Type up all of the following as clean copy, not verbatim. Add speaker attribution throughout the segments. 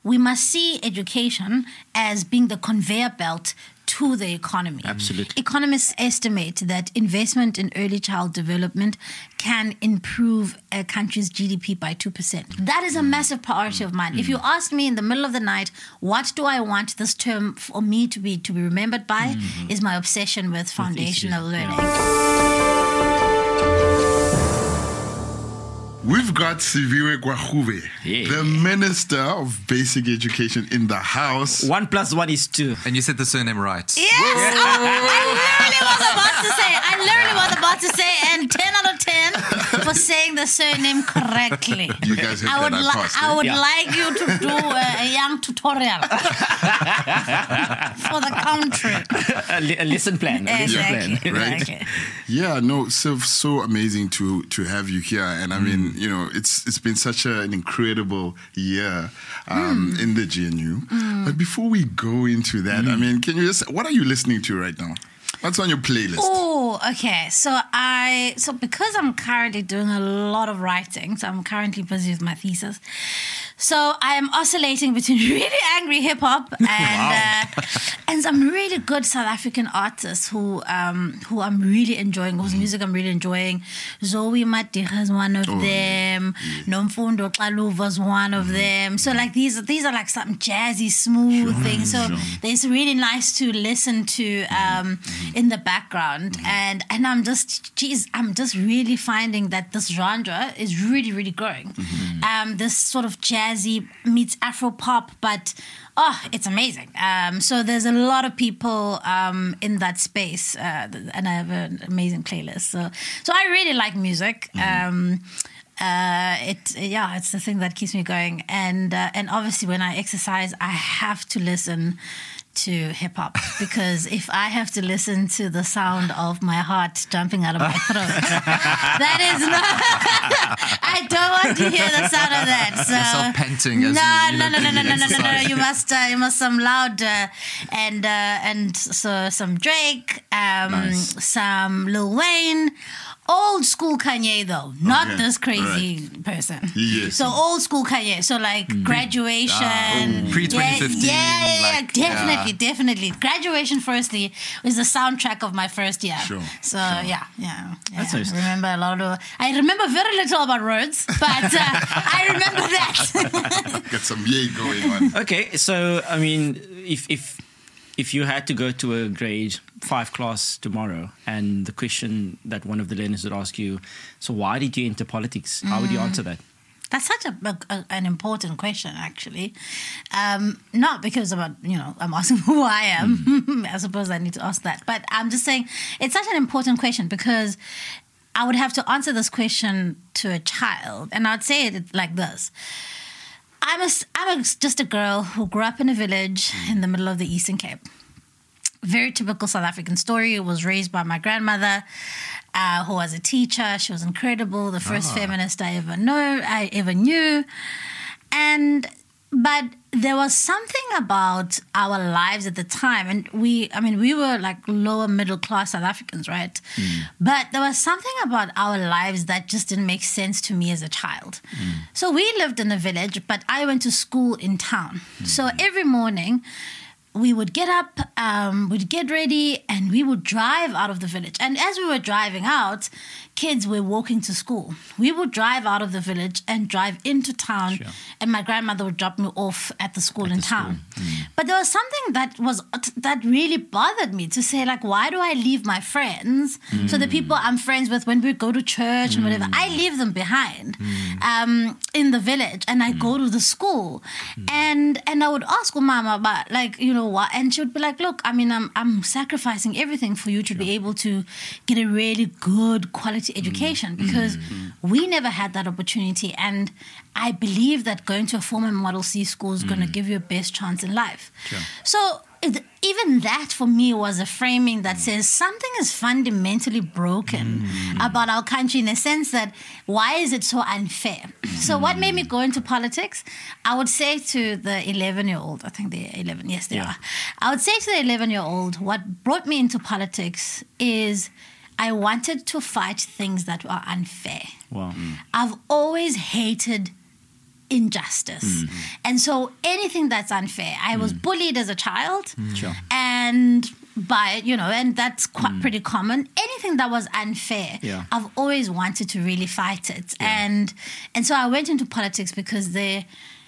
Speaker 1: We must see education as being the conveyor belt to the economy.
Speaker 2: Absolutely.
Speaker 1: Economists estimate that investment in early child development can improve a country's GDP by 2%. That is a massive priority of mine. If you ask me in the middle of the night, what do I want this term for me to be remembered by, is my obsession with foundational learning.
Speaker 3: We've got Siviwe Gwahuve, the Minister of Basic Education in the house.
Speaker 2: 1 + 1 is 2.
Speaker 4: And you said the surname right.
Speaker 1: Yes! I literally was about to say, and 10 out of 10 for saying the surname correctly.
Speaker 3: You guys have
Speaker 1: I would like you to do a young tutorial for the country.
Speaker 2: A lesson plan.
Speaker 1: Exactly.
Speaker 3: Right?
Speaker 1: Okay.
Speaker 3: Yeah, no, so amazing to have you here. And I mean, you know, it's been such an incredible year in the GNU. But before we go into that, I mean, can you just, what are you listening to right now? What's on your playlist?
Speaker 1: Oh, okay. So because I'm currently doing a lot of writing, so I'm currently busy with my thesis. So I am oscillating between really angry hip hop and some really good South African artists who I'm really enjoying, whose music I'm really enjoying. Zoe Matiga is one of them. Nomfundo Xaluva is one of them. So like these are like some jazzy, smooth things. So it's really nice to listen to in the background. And I'm just really finding that this genre is really, really growing. This sort of jazzy meets Afro pop, but it's amazing. So there's a lot of people in that space, and I have an amazing playlist. So I really like music. It's the thing that keeps me going. And obviously when I exercise, I have to listen to hip hop, because if I have to listen to the sound of my heart jumping out of my throat, that is not. I don't want to hear the sound of that. So
Speaker 4: yourself panting as
Speaker 1: no. You must some loud and so some Drake, some Lil Wayne. Old school Kanye though, not this crazy person.
Speaker 3: Yes.
Speaker 1: So old school Kanye. So like Graduation.
Speaker 4: Pre-2015.
Speaker 1: Definitely. Graduation firstly was the soundtrack of my first year. Yeah.
Speaker 2: That's nice.
Speaker 1: I remember very little about roads, but I remember that.
Speaker 3: Got some yay going on.
Speaker 2: Okay, so I mean, if you had to go to a grade 5 class tomorrow, and the question that one of the learners would ask you, so why did you enter politics? How would you answer that?
Speaker 1: That's such an important question, actually. Not because I'm asking who I am. I suppose I need to ask that. But I'm just saying it's such an important question, because I would have to answer this question to a child. And I'd say it like this. I'm just a girl who grew up in a village in the middle of the Eastern Cape. Very typical South African story. Was raised by my grandmother, who was a teacher. She was incredible. The first feminist I ever knew. But there was something about our lives at the time, and we were like lower middle class South Africans, right? But there was something about our lives that just didn't make sense to me as a child. So we lived in a village, but I went to school in town. So every morning, we would get up, we'd get ready, and we would drive out of the village. And as we were driving out, kids were walking to school. We would drive out of the village and drive into town, and my grandmother would drop me off at the school in town. But there was something that really bothered me, to say, like, why do I leave my friends? So the people I'm friends with, when we go to church and whatever, I leave them behind in the village, and I go to the school. And I would ask Mama about, like, what? And she would be like, look, I mean, I'm sacrificing everything for you to be able to get a really good quality education, because we never had that opportunity. And I believe that going to a formal Model C school is going to give you a best chance in life. So even that for me was a framing that says something is fundamentally broken about our country, in a sense that, why is it so unfair? So what made me go into politics? I would say to the 11-year-old, I think they're 11, yes they are. I would say to the 11-year-old, what brought me into politics is I wanted to fight things that were unfair.
Speaker 2: Wow.
Speaker 1: I've always hated injustice. And so anything that's unfair, I was bullied as a child,
Speaker 2: Sure.
Speaker 1: and and that's quite pretty common. Anything that was unfair,
Speaker 2: Yeah.
Speaker 1: I've always wanted to really fight it. And so I went into politics because there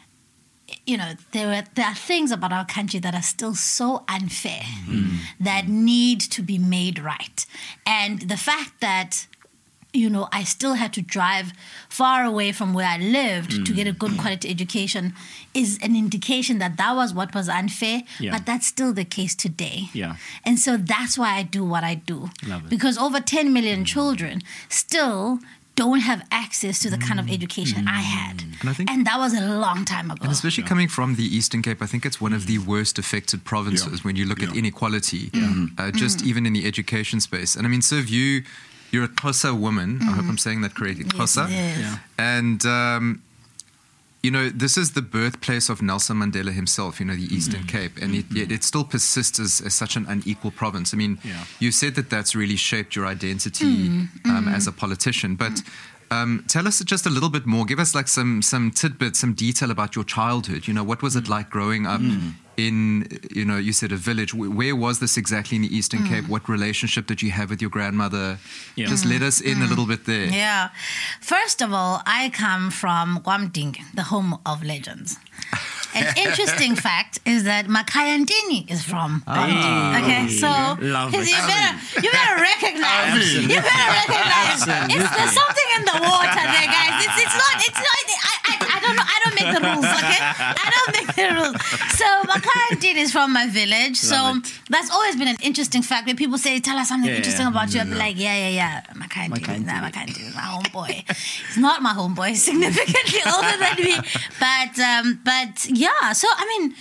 Speaker 1: are things about our country that are still so unfair that need to be made right. And the fact that I still had to drive far away from where I lived to get a good quality education is an indication that was what was unfair, but that's still the case today.
Speaker 2: Yeah.
Speaker 1: And so that's why I do what I do.
Speaker 2: Love it.
Speaker 1: Because over 10 million children still don't have access to the kind of education I had.
Speaker 4: And
Speaker 1: that was a long time ago.
Speaker 4: And especially coming from the Eastern Cape, I think it's one of the worst affected provinces when you look at inequality, just even in the education space. And I mean, Siv, you're a Xhosa woman. I hope I'm saying that correctly. Xhosa.
Speaker 1: Yes.
Speaker 2: Yeah.
Speaker 4: And, this is the birthplace of Nelson Mandela himself, the Eastern Cape. And yet it still persists as such an unequal province. I mean, you said that that's really shaped your identity as a politician. But tell us just a little bit more. Give us like some tidbits, some detail about your childhood. What was it like growing up in, you said a village. Where was this exactly in the Eastern Cape? What relationship did you have with your grandmother?
Speaker 2: Yeah.
Speaker 4: Just let us in a little bit there.
Speaker 1: Yeah. First of all, I come from KwaMdingi, the home of legends. An interesting fact is that Makayandini is from KwaMdingi. Okay, so
Speaker 2: Love it.
Speaker 1: you better recognize. You better recognize. There's something in the water there, guys. It's not. I don't know. I don't make the rules. Okay, I don't make the rules. So Makayandini is from my village. So that's always been an interesting fact. When people say, "Tell us something interesting about you," I'll be like, "Yeah. Makayandini is my homeboy. He's not my homeboy. He's significantly older than me, but yeah." So I mean,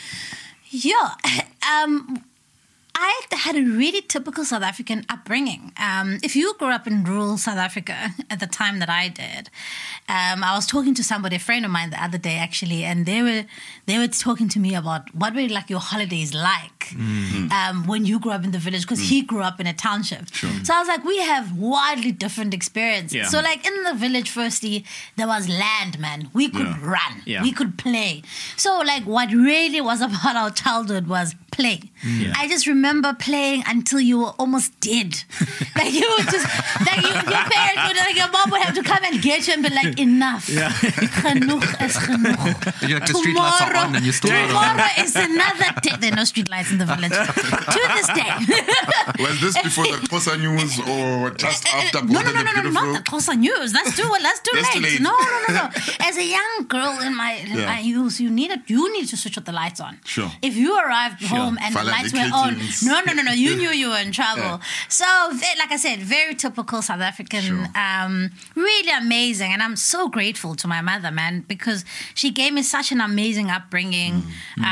Speaker 1: I had a really typical South African upbringing. If you grew up in rural South Africa at the time that I did, I was talking to somebody, a friend of mine, the other day actually, and they were talking to me about what were like your holidays like when you grew up in the village, because he grew up in a township.
Speaker 3: Sure.
Speaker 1: So I was like, we have wildly different experiences.
Speaker 2: Yeah.
Speaker 1: So like in the village, firstly, there was land, man. We could run.
Speaker 2: Yeah.
Speaker 1: We could play. So like what really was about our childhood was play.
Speaker 2: Yeah.
Speaker 1: I just remember playing until you were almost dead. Like you would just, like your parents would, like your mom would have to come and get you and be like, enough. Genoeg is genoeg.
Speaker 4: You're like, the street lights are on and you're still
Speaker 1: Tomorrow is another day. There are no street lights in the village. To this day.
Speaker 3: Was this before the Xhosa news or just after?
Speaker 1: No, not the Xhosa news. That's too late. No. As a young girl in my youth, you needed to switch up the lights on.
Speaker 3: Sure.
Speaker 1: If you arrived home and the lights were on, no, you knew you were in trouble. So, like I said, very typical South African, really amazing. And I'm so grateful to my mother, man, because she gave me such an amazing upbringing.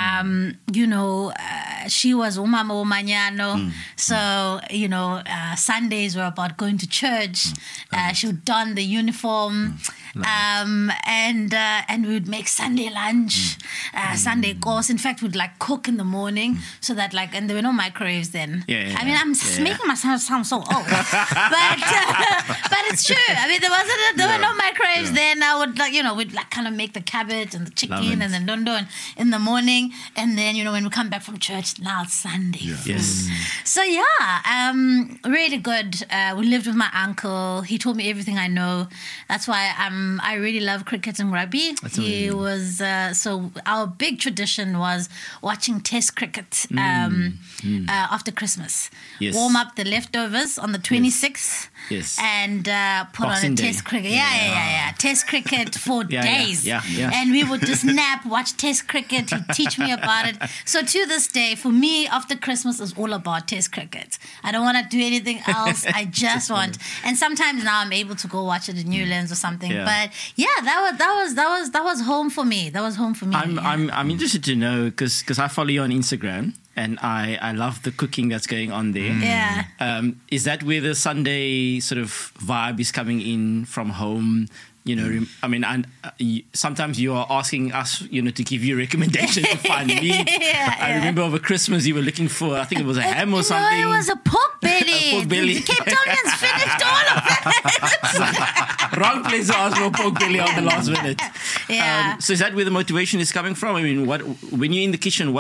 Speaker 1: She was umama umanyano. So, Sundays were about going to church. She would don the uniform. And we would make Sunday lunch, Sunday course. In fact, we'd like cook in the morning so that and there were no microwaves then. I mean, I'm making myself sound so old, but it's true. I mean, there were no microwaves then. I would we'd kind of make the cabbage and the chicken and then dondo in the morning, and then when we come back from church, now it's Sunday.
Speaker 2: Yes.
Speaker 1: So really good. We lived with my uncle. He taught me everything I know. That's why I really love cricket and rugby. He was so our big tradition was watching Test cricket after Christmas.
Speaker 2: Yes.
Speaker 1: Warm up the leftovers on the 26th.
Speaker 2: Yes.
Speaker 1: And put
Speaker 2: Boxing
Speaker 1: on a
Speaker 2: Day.
Speaker 1: Test cricket. Yeah. Test cricket for days.
Speaker 2: Yeah.
Speaker 1: And we would just nap, watch Test cricket. He'd teach me about it. So to this day, for me, after Christmas is all about Test cricket. I don't want to do anything else. I just want. And sometimes now I'm able to go watch it in Newlands or something.
Speaker 2: Yeah.
Speaker 1: But that was home for me. That was home for me.
Speaker 2: I'm interested to know because I follow you on Instagram and I love the cooking that's going on there.
Speaker 1: Yeah.
Speaker 2: Is that where the Sunday sort of vibe is coming in from home? I mean, sometimes you are asking us, to give you recommendations to find meat. I remember over Christmas you were looking for, I think it was a ham or something.
Speaker 1: No, it was a pork belly. Really?
Speaker 2: Pork belly.
Speaker 1: The Cape Townians finished all of that.
Speaker 2: Wrong place to ask for pork belly on the last minute.
Speaker 1: Yeah.
Speaker 2: So is that where the motivation is coming from? I mean, when you're in the kitchen,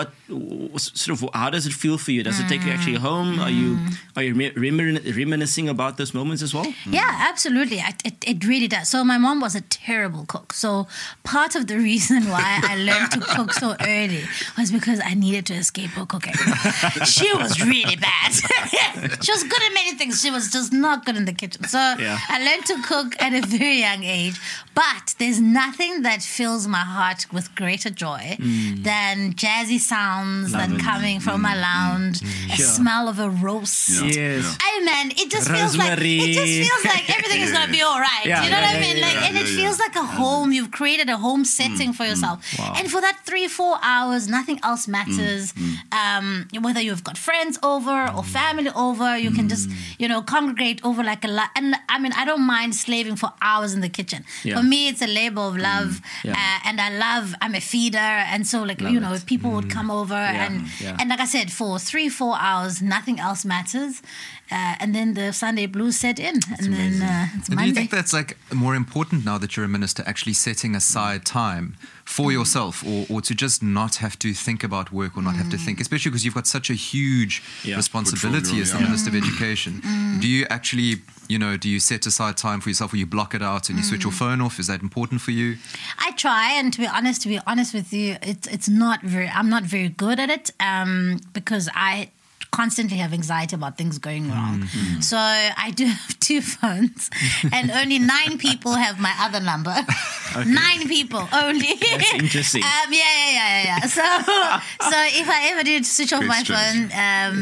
Speaker 2: how does it feel for you? Does it take you actually home? Are you reminiscing about those moments as well?
Speaker 1: Yeah, absolutely. It really does. So my mom was a terrible cook. So part of the reason why I learned to cook so early was because I needed to escape her cooking. She was really bad. She was good at many things. She was just not good in the kitchen. So I learned to cook at a very young age. But there's nothing that fills my heart with greater joy than jazzy sounds coming from my lounge, a smell of a roast.
Speaker 2: Yes.
Speaker 1: Hey man, it just feels like everything is gonna be all right. You know what I mean? And it feels like a home. You've created a home setting for yourself.
Speaker 2: Wow.
Speaker 1: And for that 3-4 hours, nothing else matters. Whether you've got friends over or family over, you can just congregate over like a lot. And I mean, I don't mind slaving for hours in the kitchen. For me, it's a labor of love, and I'm a feeder, and so if people would come over and like I said, for 3-4 hours, nothing else matters. And then the Sunday blues set in, and then it's Monday.
Speaker 4: Do you think that's like more important now that you're a minister, actually setting aside time for yourself, or to just not have to think about work or not have to think, especially because you've got such a huge responsibility as the Minister of Education? Do you actually, do you set aside time for yourself, or you block it out and you switch your phone off? Is that important for you?
Speaker 1: I try, and to be honest with you, it's not very. I'm not very good at it because I constantly have anxiety about things going wrong. So I do have 2 phones, and only 9 people have my other number. 9 people only.
Speaker 2: That's interesting.
Speaker 1: Yeah. So if I ever did switch off my phone,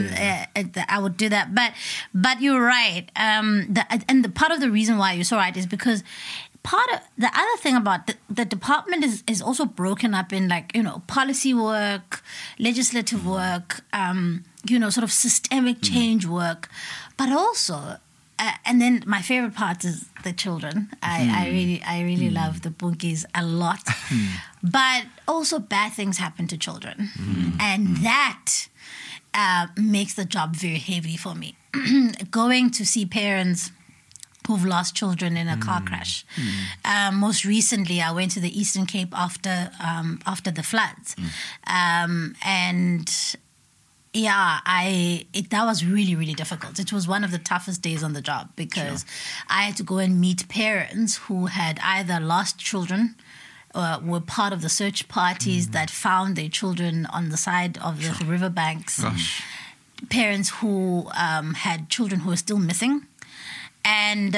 Speaker 1: I would do that. But you're right. And the part of the reason why you're so right is because part of the other thing about the department is also broken up in policy work, legislative work, sort of systemic change work, but also and then my favorite part is the children. I really love the Bunkies a lot, but also bad things happen to children, and that makes the job very heavy for me. Going to see parents who've lost children in a car crash. Most recently, I went to the Eastern Cape after the floods, and that was really, really difficult. It was one of the toughest days on the job because I had to go and meet parents who had either lost children or were part of the search parties that found their children on the side of the riverbanks. Parents who had children who were still missing. And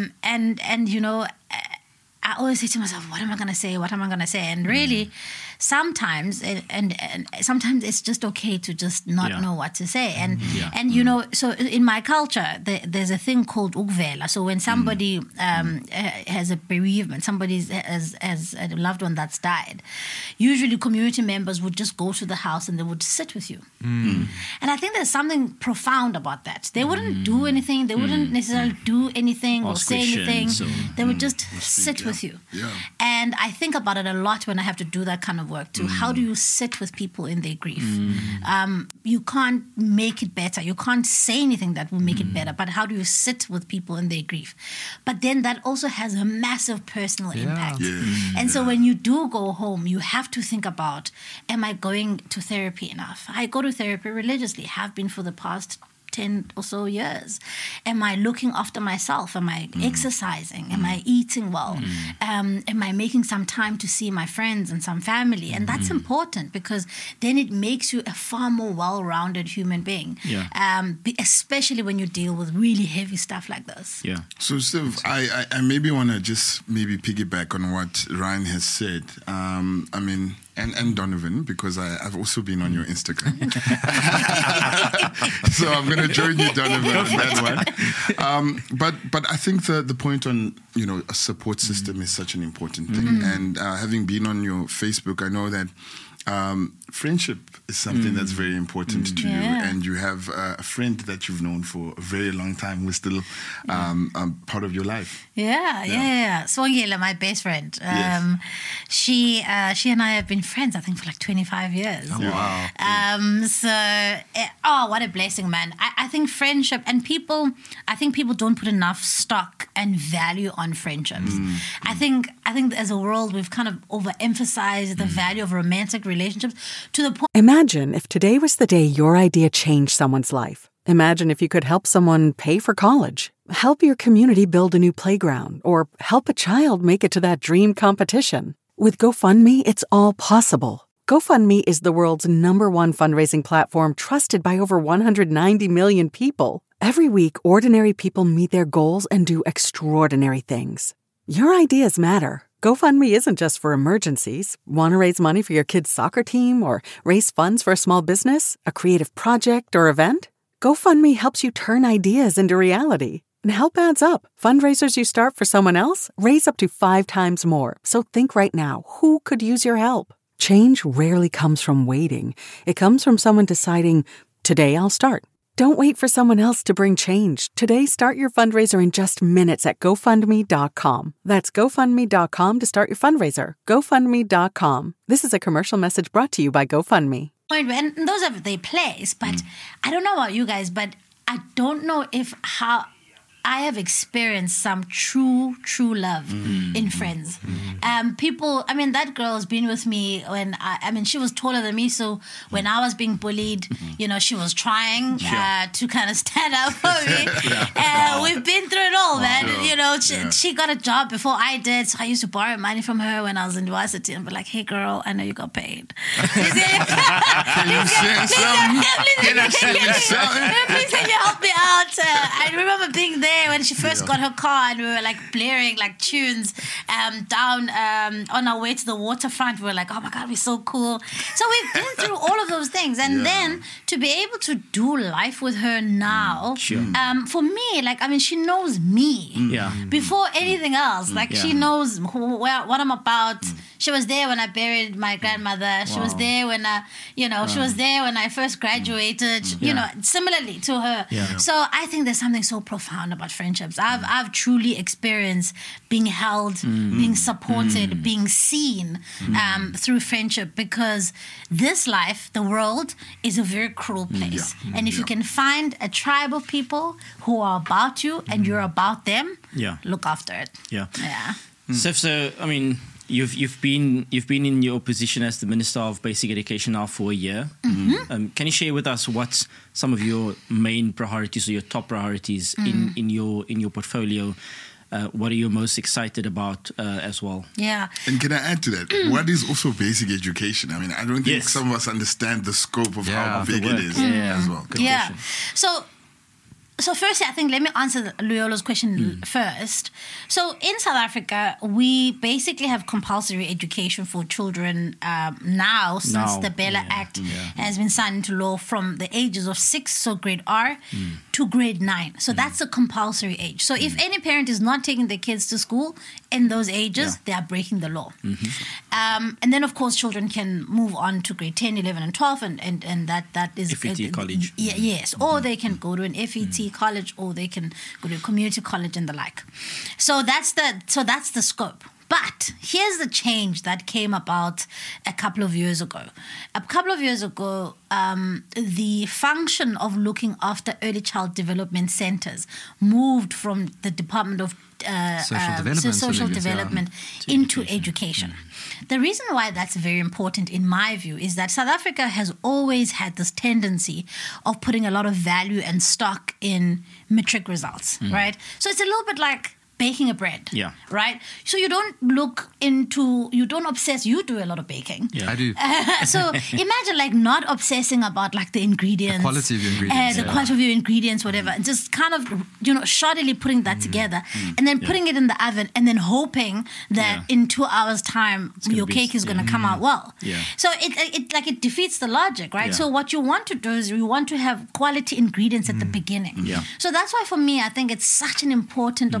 Speaker 1: I always say to myself, what am I going to say? What am I going to say? And really, sometimes, and sometimes it's just okay to just not know what to say. And so in my culture, there's a thing called ukvela. So when somebody has a bereavement, somebody has a loved one that's died, usually community members would just go to the house and they would sit with you. And I think there's something profound about that. They wouldn't do anything. They wouldn't necessarily do anything or say anything. They would just sit with you. And I think about it a lot when I have to do that kind of work too. How do you sit with people in their grief? You can't make it better. You can't say anything that will make it better, but how do you sit with people in their grief? But then that also has a massive personal impact. And so when you do go home, you have to think about, am I going to therapy enough? I go to therapy religiously, have been for the past 10 or so years. Am I looking after myself? Am I exercising? Am I eating well? Am I making some time to see my friends and some family? And that's important because then it makes you a far more well-rounded human being, especially when you deal with really heavy stuff like this.
Speaker 3: So, Steve, I maybe want to just piggyback on what Ryan has said. And Donovan, because I've also been on your Instagram. So I'm going to join you, Donovan, on that one. But I think the point on, a support system is such an important thing. And having been on your Facebook, I know that Friendship is something that's very important to you, and you have a friend that you've known for a very long time who's still part of your life.
Speaker 1: Swangila, my best friend. She and I have been friends, I think, for like 25 years.
Speaker 4: Oh, wow.
Speaker 1: What a blessing, man. I think friendship, and people don't put enough stock and value on friendships. I think as a world, we've kind of overemphasized the value of romantic relationships to the point.
Speaker 5: Imagine if today was the day your idea changed someone's life. Imagine if you could help someone pay for college, help your community build a new playground, or help a child make it to that dream competition. With GoFundMe, it's all possible. GoFundMe is the world's #1 fundraising platform trusted by over 190 million people. Every week, ordinary people meet their goals and do extraordinary things. Your ideas matter. GoFundMe isn't just for emergencies. Want to raise money for your kid's soccer team or raise funds for a small business, a creative project, or event? GoFundMe helps you turn ideas into reality. And help adds up. Fundraisers you start for someone else raise up to 5 times more. So think right now, who could use your help? Change rarely comes from waiting. It comes from someone deciding, today I'll start. Don't wait for someone else to bring change. Today, start your fundraiser in just minutes at GoFundMe.com. That's GoFundMe.com to start your fundraiser. GoFundMe.com. This is a commercial message brought to you by GoFundMe.
Speaker 1: And those are their place, but I don't know about you guys, but I don't know how I have experienced some true love in friends. People, I mean, that girl has been with me when she was taller than me. So when I was being bullied, she was trying to kind of stand up for me. We've been through it all, man. She got a job before I did. So I used to borrow money from her when I was in university and be like, hey girl, I know you got paid. Please can you help me out? I remember being there when she first got her car and we were like blaring like tunes down on our way to the waterfront. We were like, oh my God, we're so cool. So we've been through all of those things. And then to be able to do life with her now, for me, she knows me before anything else. She knows what I'm about. She was there when I buried my grandmother. She was there when she was there when I first graduated, similarly to her. So I think there's something so profound about friendships. I've truly experienced being held, being supported, being seen through friendship, because this life, the world, is a very cruel place. And if you can find a tribe of people who are about you and you're about them, look after it.
Speaker 2: So I mean, You've been in your position as the Minister of Basic Education now for a year. Can you share with us what's some of your main priorities or your top priorities in your portfolio? What are you most excited about as well?
Speaker 3: And can I add to that? What is also basic education? I mean, I don't think some of us understand the scope of how big it is as well.
Speaker 2: Good question.
Speaker 1: So firstly, I think let me answer Luyolo's question first. So in South Africa, we basically have compulsory education for children now since the Bella Act has been signed into law from the ages of 6, so grade R, to grade 9. So that's a compulsory age. So if any parent is not taking their kids to school in those ages, they are breaking the law. And then, of course, children can move on to grade 10, 11, and 12, and that is...
Speaker 2: FET college.
Speaker 1: Yes, or they can go to an FET college, or they can go to a community college and the like. So that's the scope. But here's the change that came about a couple of years ago. A couple of years ago, the function of looking after early child development centers moved from the Department of Social Development into education. The reason why that's very important, in my view, is that South Africa has always had this tendency of putting a lot of value and stock in matric results, right? So it's a little bit like baking a bread, right? So you don't obsess. You do a lot of baking.
Speaker 4: I do.
Speaker 1: So imagine not obsessing about the ingredients,
Speaker 4: the quality of your ingredients,
Speaker 1: quality of your ingredients, whatever. And just kind of shoddily putting that together, and then putting it in the oven, and then hoping that in 2 hours' time your cake is going to come out well. So it defeats the logic, right? So what you want to do is you want to have quality ingredients at the beginning. So that's why for me, I think it's such an important opportunity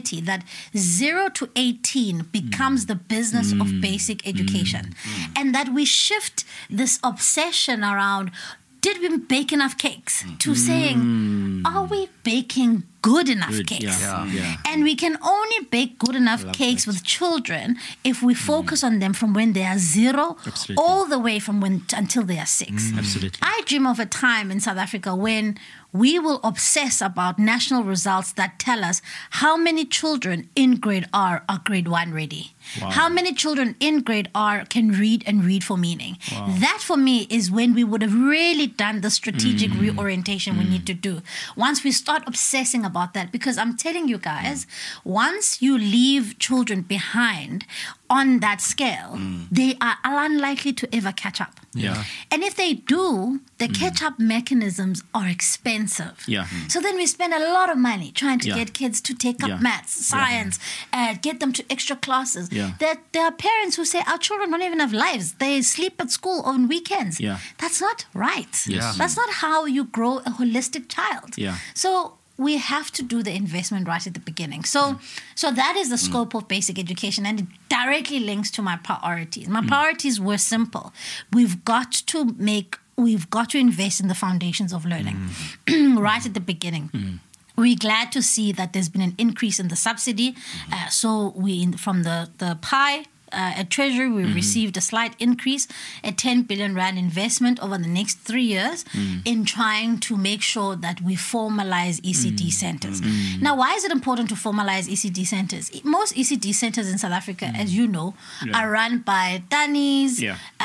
Speaker 1: opportunity that 0 to 18 becomes the business of basic education. And that we shift this obsession around, did we bake enough cakes, to saying, are we baking good enough cakes?
Speaker 2: Yeah.
Speaker 1: And we can only bake good enough cakes with children if we focus on them from when they are 0
Speaker 2: Absolutely.
Speaker 1: all the way from until they are 6.
Speaker 2: Absolutely.
Speaker 1: I dream of a time in South Africa when we will obsess about national results that tell us how many children in grade R are grade 1 ready.
Speaker 2: Wow.
Speaker 1: How many children in grade R can read and read for meaning. That for me is when we would have really done the strategic reorientation we need to do. Once we start obsessing about that, because I'm telling you guys, once you leave children behind on that scale, they are unlikely to ever catch up.
Speaker 2: Yeah.
Speaker 1: And if they do, the catch-up mechanisms are expensive.
Speaker 2: Yeah.
Speaker 1: So then we spend a lot of money trying to
Speaker 2: Yeah.
Speaker 1: get kids to take up
Speaker 2: Yeah.
Speaker 1: maths, science, get them to extra classes.
Speaker 2: Yeah.
Speaker 1: There are parents who say, our children don't even have lives. They sleep at school on weekends.
Speaker 2: Yeah.
Speaker 1: That's not right.
Speaker 2: Yes.
Speaker 1: That's not how you grow a holistic child.
Speaker 2: Yeah.
Speaker 1: So we have to do the investment right at the beginning. So that is the scope of basic education, and it directly links to my priorities. My priorities were simple. We've got to invest in the foundations of learning right at the beginning. We're glad to see that there's been an increase in the subsidy. So from the pie at Treasury, we received a slight increase, a 10 billion rand investment over the next 3 years in trying to make sure that we formalize ECD centers. Now, why is it important to formalize ECD centers? Most ECD centers in South Africa, as you know, are run by Tanis,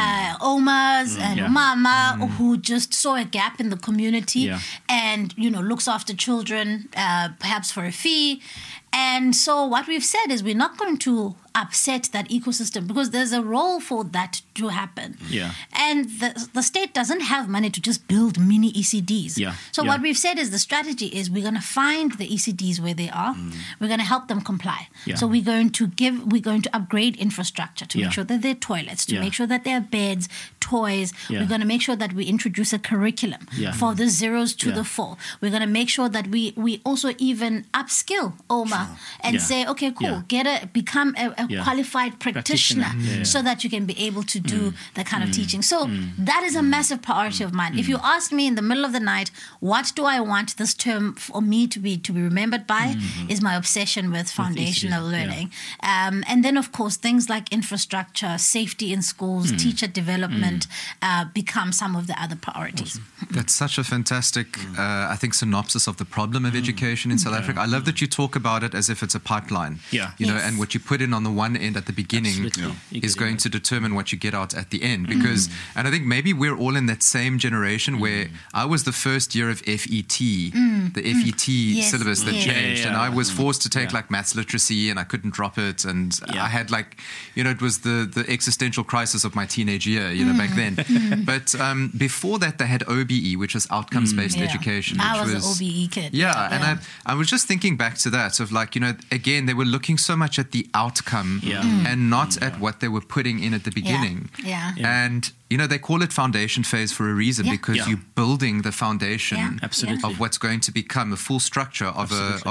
Speaker 1: Omas, and Mama, who just saw a gap in the community and, looks after children, perhaps for a fee. And so what we've said is we're not going to upset that ecosystem because there's a role for that to happen.
Speaker 2: Yeah.
Speaker 1: And the state doesn't have money to just build mini ECDs.
Speaker 2: Yeah.
Speaker 1: So
Speaker 2: Yeah.
Speaker 1: what we've said is the strategy is we're going to find the ECDs where they are. We're going to help them comply.
Speaker 2: Yeah.
Speaker 1: So we're going to upgrade infrastructure to make sure that there are toilets, to make sure that there are beds, toys.
Speaker 2: Yeah.
Speaker 1: We're going to make sure that we introduce a curriculum for the 0s to the 4. We're going to make sure that we also even upskill Oma and
Speaker 2: Yeah.
Speaker 1: say, okay, cool,
Speaker 2: Yeah.
Speaker 1: become a qualified practitioner
Speaker 2: Yeah.
Speaker 1: so that you can be able to do that kind of teaching. So that is a massive priority of mine. If you ask me in the middle of the night, what do I want this term for me to be remembered by, is my obsession with foundational learning. And then, of course, things like infrastructure, safety in schools, teacher development become some of the other priorities.
Speaker 4: That's such a fantastic, I think, synopsis of the problem of education in South Africa. I love that you talk about it as if it's a pipeline.
Speaker 2: Yeah.
Speaker 4: You know,
Speaker 1: Yes.
Speaker 4: and what you put in on the one end at the beginning
Speaker 2: Absolutely. You
Speaker 4: is
Speaker 2: get
Speaker 4: going
Speaker 2: it.
Speaker 4: to determine what you get out at the end. Because, and I think maybe we're all in that same generation where I was the first year of FET, the FET
Speaker 1: Yes.
Speaker 4: syllabus that
Speaker 1: Yes.
Speaker 4: changed,
Speaker 2: Yeah.
Speaker 4: and I was forced to take
Speaker 2: Yeah.
Speaker 4: like maths literacy, and I couldn't drop it, and
Speaker 2: Yeah.
Speaker 4: I had like, it was the existential crisis of my teenage year, back then. But before that, they had OBE, which was outcomes-based education.
Speaker 1: I
Speaker 4: which
Speaker 1: was an OBE kid.
Speaker 4: Yeah, and I was just thinking back to that of like, again, they were looking so much at the outcome and not at what they were putting in at the beginning.
Speaker 1: Yeah.
Speaker 4: And, they call it foundation phase for a reason
Speaker 1: Yeah.
Speaker 4: because
Speaker 2: Yeah.
Speaker 4: you're building the foundation
Speaker 1: Yeah.
Speaker 2: Absolutely.
Speaker 4: of what's going to become a full structure of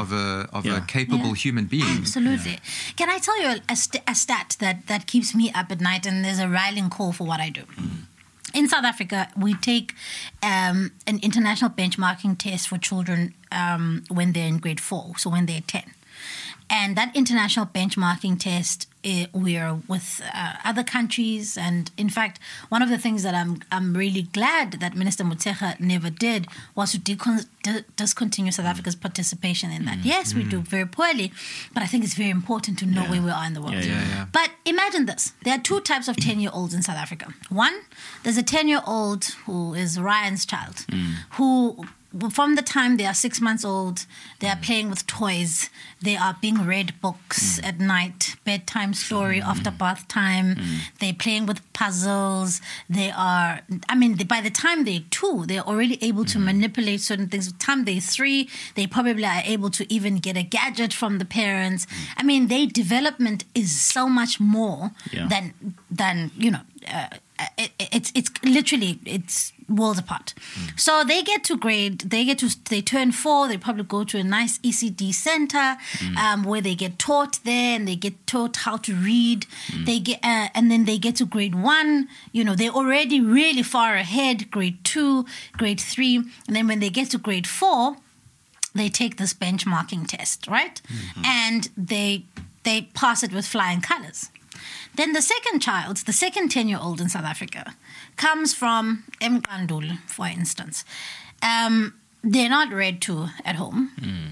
Speaker 4: a capable human being.
Speaker 1: Absolutely. Can I tell you a stat that keeps me up at night, and there's a rallying call for what I do? In South Africa, we take an international benchmarking test for children when they're in grade 4, so when they're 10. And that international benchmarking test, we are with other countries. And in fact, one of the things that I'm really glad that Minister Motshekga never did was to discontinue South Africa's participation in that. Yes, we do very poorly, but I think it's very important to know where we are in the world.
Speaker 2: Yeah.
Speaker 1: But imagine this. There are two types of 10-year-olds in South Africa. One, there's a 10-year-old who is Ryan's child, who from the time they are 6 months old, they are playing with toys. They are being read books at night, bedtime story after bath time. They're playing with puzzles. By the time they're 2, they're already able to manipulate certain things. By the time they're 3, they probably are able to even get a gadget from the parents. Their development is so much more than it's literally it's worlds apart. So they turn 4. They probably go to a nice ECD center where they get taught there, and they get taught how to read. They get and then they get to grade 1. They're already really far ahead. Grade 2, grade 3, and then when they get to grade 4, they take this benchmarking test, right? And they pass it with flying colors. Then the second child, the second 10-year-old in South Africa, comes from Mkandul, for instance. They're not read to at home.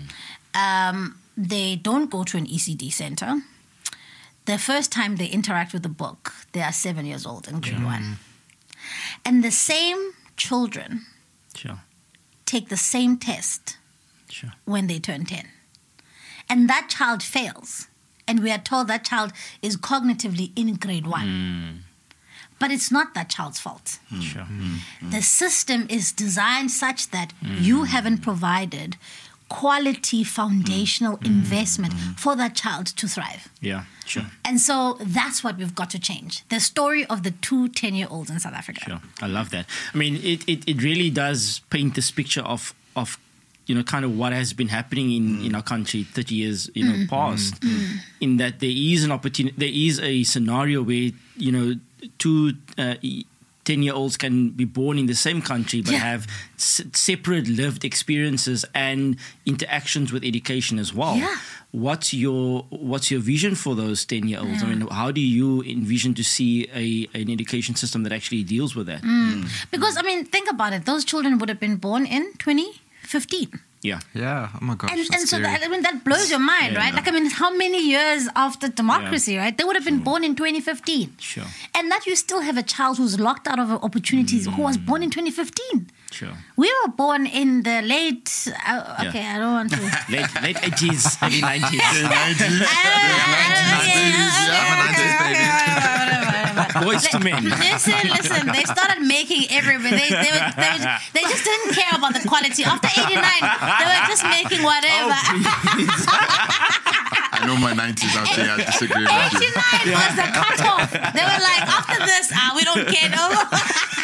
Speaker 1: They don't go to an ECD center. The first time they interact with a book, they are 7 years old in grade 1. And the same children take the same test when they turn 10. And that child fails. And we are told that child is cognitively in grade 1. But it's not that child's fault. The system is designed such that you haven't provided quality foundational investment for that child to thrive. And so that's what we've got to change. The story of the 2 10-year-olds in South Africa.
Speaker 2: I love that. I mean, it really does paint this picture of kind of what has been happening in our country 30 years, past, in that there is an opportunity, there is a scenario where, 2 10-year-olds can be born in the same country but have separate lived experiences and interactions with education as well. What's your vision for those 10-year-olds? I mean, how do you envision to see an education system that actually deals with that?
Speaker 1: Because, I mean, think about it. Those children would have been born in 2015.
Speaker 4: Yeah. Oh my gosh.
Speaker 1: And so that blows your mind, right? Like, I mean, how many years after democracy, right? They would have been born in 2015. And that you still have a child who's locked out of opportunities who was born in 2015. We were born in the late, I don't want to.
Speaker 2: late 80s, early 90s. Boys to men.
Speaker 1: Listen, they started making everybody. They just didn't care about the quality. After 89, they were just making whatever.
Speaker 3: I know my 90s out there. I disagree with you.
Speaker 1: 89 was the cutoff. They were like, after this, we don't care no more.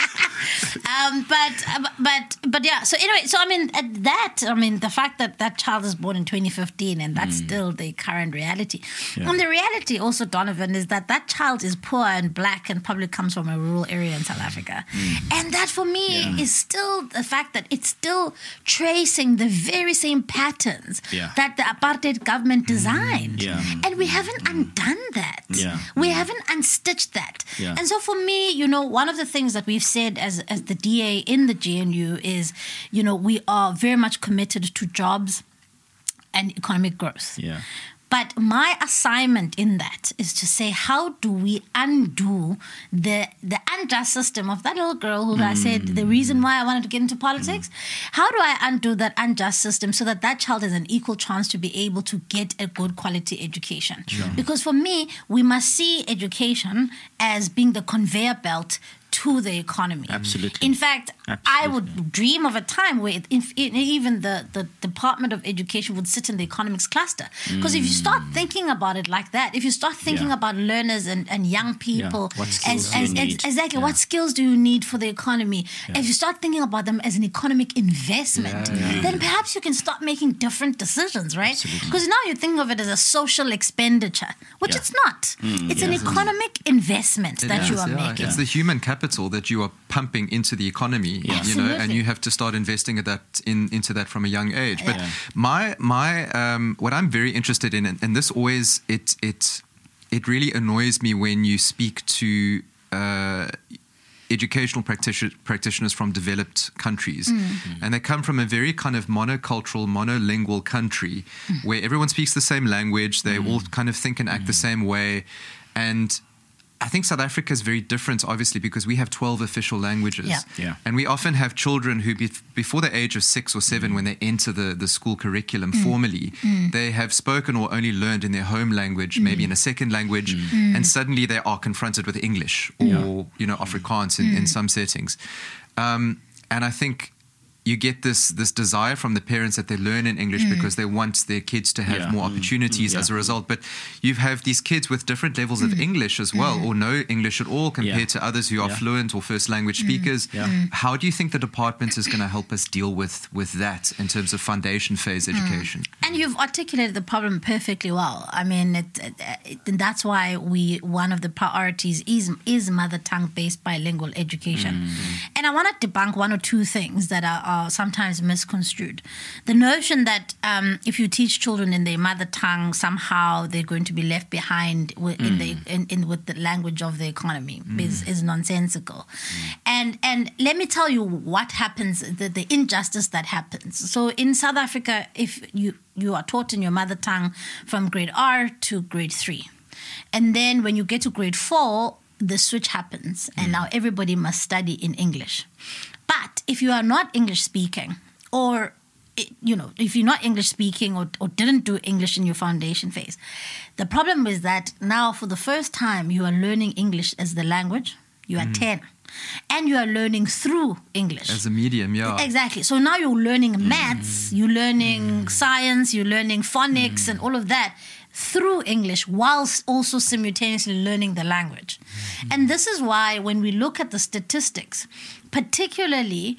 Speaker 1: But yeah. So anyway, so I mean, the fact that that child is born in 2015 and that's still the current reality. And the reality also, Donovan, is that child is poor and black and probably comes from a rural area in South Africa. And that for me is still the fact that it's still tracing the very same patterns that the apartheid government designed. And we haven't undone that. We haven't unstitched that. And so for me, one of the things that we've said as the DA in the GNU is, we are very much committed to jobs and economic growth. But my assignment in that is to say, how do we undo the unjust system of that little girl who I said the reason why I wanted to get into politics? How do I undo that unjust system so that child has an equal chance to be able to get a good quality education? Because for me, we must see education as being the conveyor belt to the economy.
Speaker 2: Absolutely.
Speaker 1: In fact, I would dream of a time where even the Department of Education would sit in the economics cluster. Because if you start thinking about it like that, if you start thinking about learners and young people,
Speaker 2: what skills do you need?
Speaker 1: Exactly, what skills do you need for the economy? If you start thinking about them as an economic investment, then perhaps you can start making different decisions, right? Because now you think of it as a social expenditure, which it's not. It's an economic investment that you are making.
Speaker 4: It's the human capital that you are pumping into the economy, and you have to start investing into that from a young age. But my what I'm very interested in, and this always it really annoys me when you speak to educational practitioners from developed countries, and they come from a very kind of monocultural, monolingual country where everyone speaks the same language, they all kind of think and act the same way, and I think South Africa is very different, obviously, because we have 12 official languages. And we often have children who, before the age of 6 or 7, when they enter the school curriculum formally, they have spoken or only learned in their home language, maybe in a second language, and suddenly they are confronted with English or, Afrikaans in some settings. And I think you get this desire from the parents that they learn in English because they want their kids to have more opportunities as a result. But you have these kids with different levels of English as well, or no English at all compared to others who are fluent or first language speakers. How do you think the department is going to help us deal with that in terms of foundation phase education?
Speaker 1: And you've articulated the problem perfectly well. I mean, that's why one of the priorities is mother tongue based bilingual education. And I want to debunk one or two things that are sometimes misconstrued. The notion that if you teach children in their mother tongue, somehow they're going to be left behind with the language of the economy is nonsensical. And let me tell you what happens, the injustice that happens. So in South Africa, if you are taught in your mother tongue from grade R to grade 3. And then when you get to grade 4, the switch happens, and now everybody must study in English. But if you are not English speaking, or if you're not English speaking or didn't do English in your foundation phase, the problem is that now for the first time you are learning English as the language. You are 10. And you are learning through English.
Speaker 4: As a medium, yeah.
Speaker 1: Exactly. So now you're learning maths, you're learning science, you're learning phonics and all of that through English, whilst also simultaneously learning the language. And this is why when we look at the statistics, particularly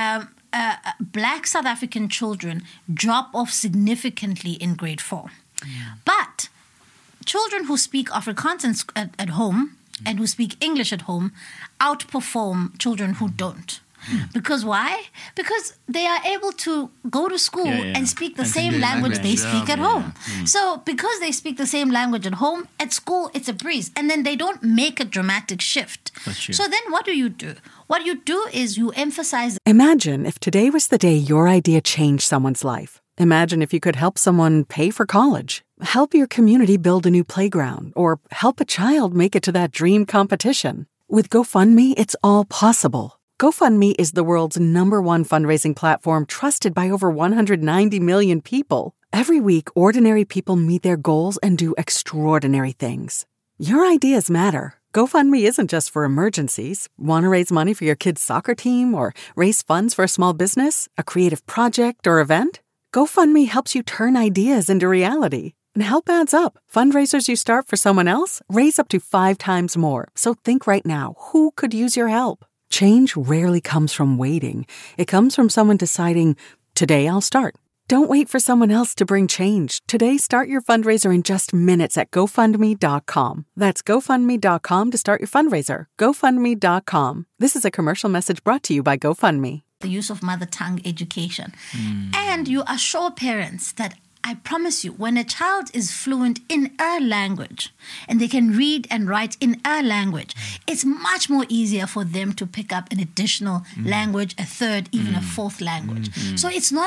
Speaker 1: Black South African children drop off significantly in grade 4. But children who speak Afrikaans at home and who speak English at home outperform children who don't. Because why? Because they are able to go to school and speak the same language they speak at home. So because they speak the same language at home, at school it's a breeze. And then they don't make a dramatic shift. So then what do? What you do is you emphasize.
Speaker 5: Imagine if today was the day your idea changed someone's life. Imagine if you could help someone pay for college, help your community build a new playground, or help a child make it to that dream competition. With GoFundMe, it's all possible. GoFundMe is the world's #1 fundraising platform trusted by over 190 million people. Every week, ordinary people meet their goals and do extraordinary things. Your ideas matter. GoFundMe isn't just for emergencies. Want to raise money for your kid's soccer team or raise funds for a small business, a creative project, or event? GoFundMe helps you turn ideas into reality. And help adds up. Fundraisers you start for someone else raise up to 5 times more. So think right now, who could use your help? Change rarely comes from waiting. It comes from someone deciding, today I'll start. Don't wait for someone else to bring change. Today, start your fundraiser in just minutes at GoFundMe.com. That's GoFundMe.com to start your fundraiser. GoFundMe.com. This is a commercial message brought to you by GoFundMe.
Speaker 1: The use of mother tongue education. And you assure parents that I promise you, when a child is fluent in a language and they can read and write in a language, it's much more easier for them to pick up an additional language, a third, even a fourth language. So it's not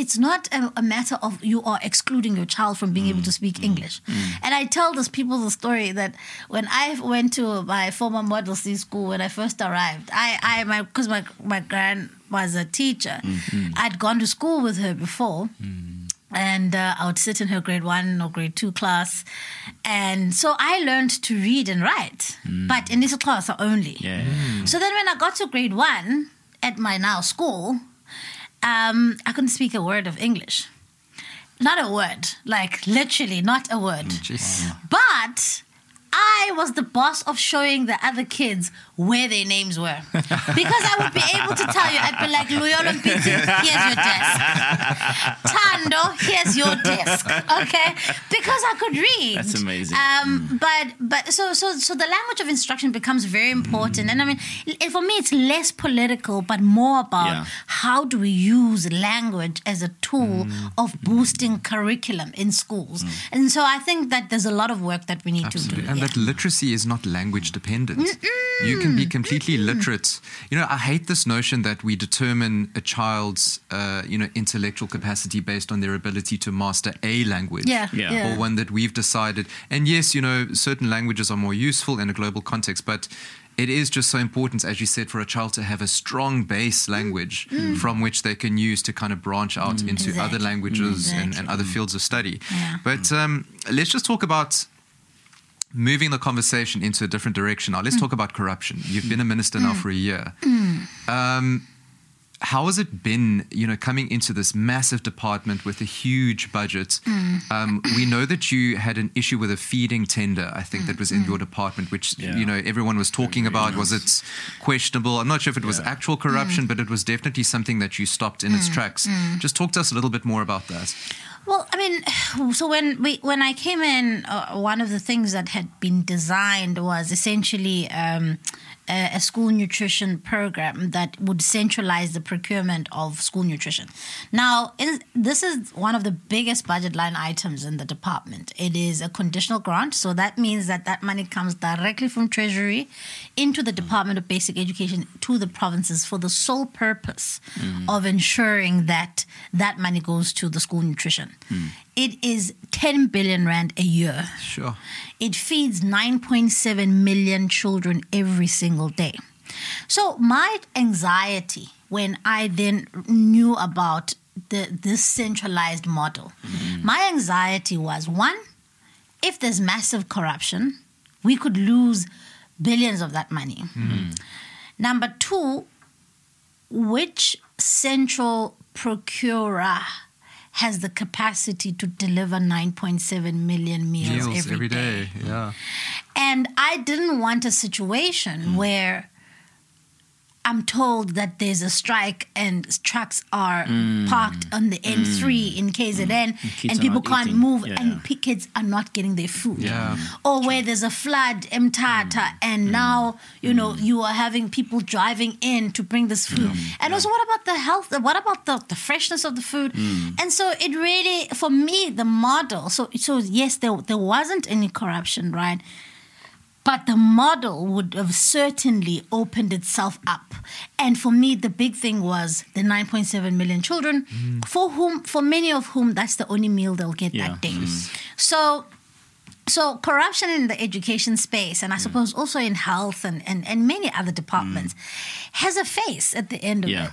Speaker 1: a matter of you are excluding your child from being able to speak English. And I tell these people the story that when I went to my former Model C school when I first arrived, because my grand was a teacher, I'd gone to school with her before. And I would sit in her grade 1 or grade 2 class. And so I learned to read and write, but in this class only. So then when I got to grade 1 at my now school, I couldn't speak a word of English. Not a word, like literally not a word. But I was the boss of showing the other kids where their names were. Because I would be able to tell you, I'd be like, Loyola Mpiti, here's your desk. Tando, here's your desk. Okay? Because I could read.
Speaker 2: That's amazing.
Speaker 1: But so the language of instruction becomes very important. And I mean, for me, it's less political, but more about how do we use language as a tool of boosting curriculum in schools. And so I think that there's a lot of work that we need to do.
Speaker 4: And that literacy is not language dependent. You can be completely literate. You know, I hate this notion that we determine a child's, intellectual capacity based on their ability to master a language. Or one that we've decided. And yes, certain languages are more useful in a global context, but it is just so important, as you said, for a child to have a strong base language from which they can use to kind of branch out into other languages and other fields of study. But let's just talk about moving the conversation into a different direction. Now, let's talk about corruption. You've been a minister now for a year. how has it been, coming into this massive department with a huge budget? We know that you had an issue with a feeding tender, I think, that was in your department, which, everyone was talking about. Was it questionable? I'm not sure if it was actual corruption, but it was definitely something that you stopped in its tracks. Just talk to us a little bit more about that.
Speaker 1: Well, I mean, so when I came in, one of the things that had been designed was essentially a school nutrition program that would centralize the procurement of school nutrition. Now, this is one of the biggest budget line items in the department. It is a conditional grant, so that means that money comes directly from Treasury into the Department of Basic Education to the provinces for the sole purpose of ensuring that money goes to the school nutrition. It is 10 billion rand a year.
Speaker 4: Sure.
Speaker 1: It feeds 9.7 million children every single day. So my anxiety when I then knew about this centralized model, my anxiety was, one, if there's massive corruption, we could lose billions of that money. Number two, which central procurer has the capacity to deliver 9.7 million meals every day.
Speaker 4: Yeah.
Speaker 1: And I didn't want a situation where I'm told that there's a strike and trucks are parked on the N3 in KZN and people can't move and kids are not getting their food.
Speaker 4: Yeah.
Speaker 1: Or where there's a flood, Mthatha, and now, you are having people driving in to bring this food. And also, what about the health? What about the freshness of the food? And so it really, for me, the model, so yes, there wasn't any corruption, right? But the model would have certainly opened itself up. And for me, the big thing was the 9.7 million children, for many of whom, that's the only meal they'll get that day. So corruption in the education space, and I suppose also in health and many other departments, has a face at the end of it.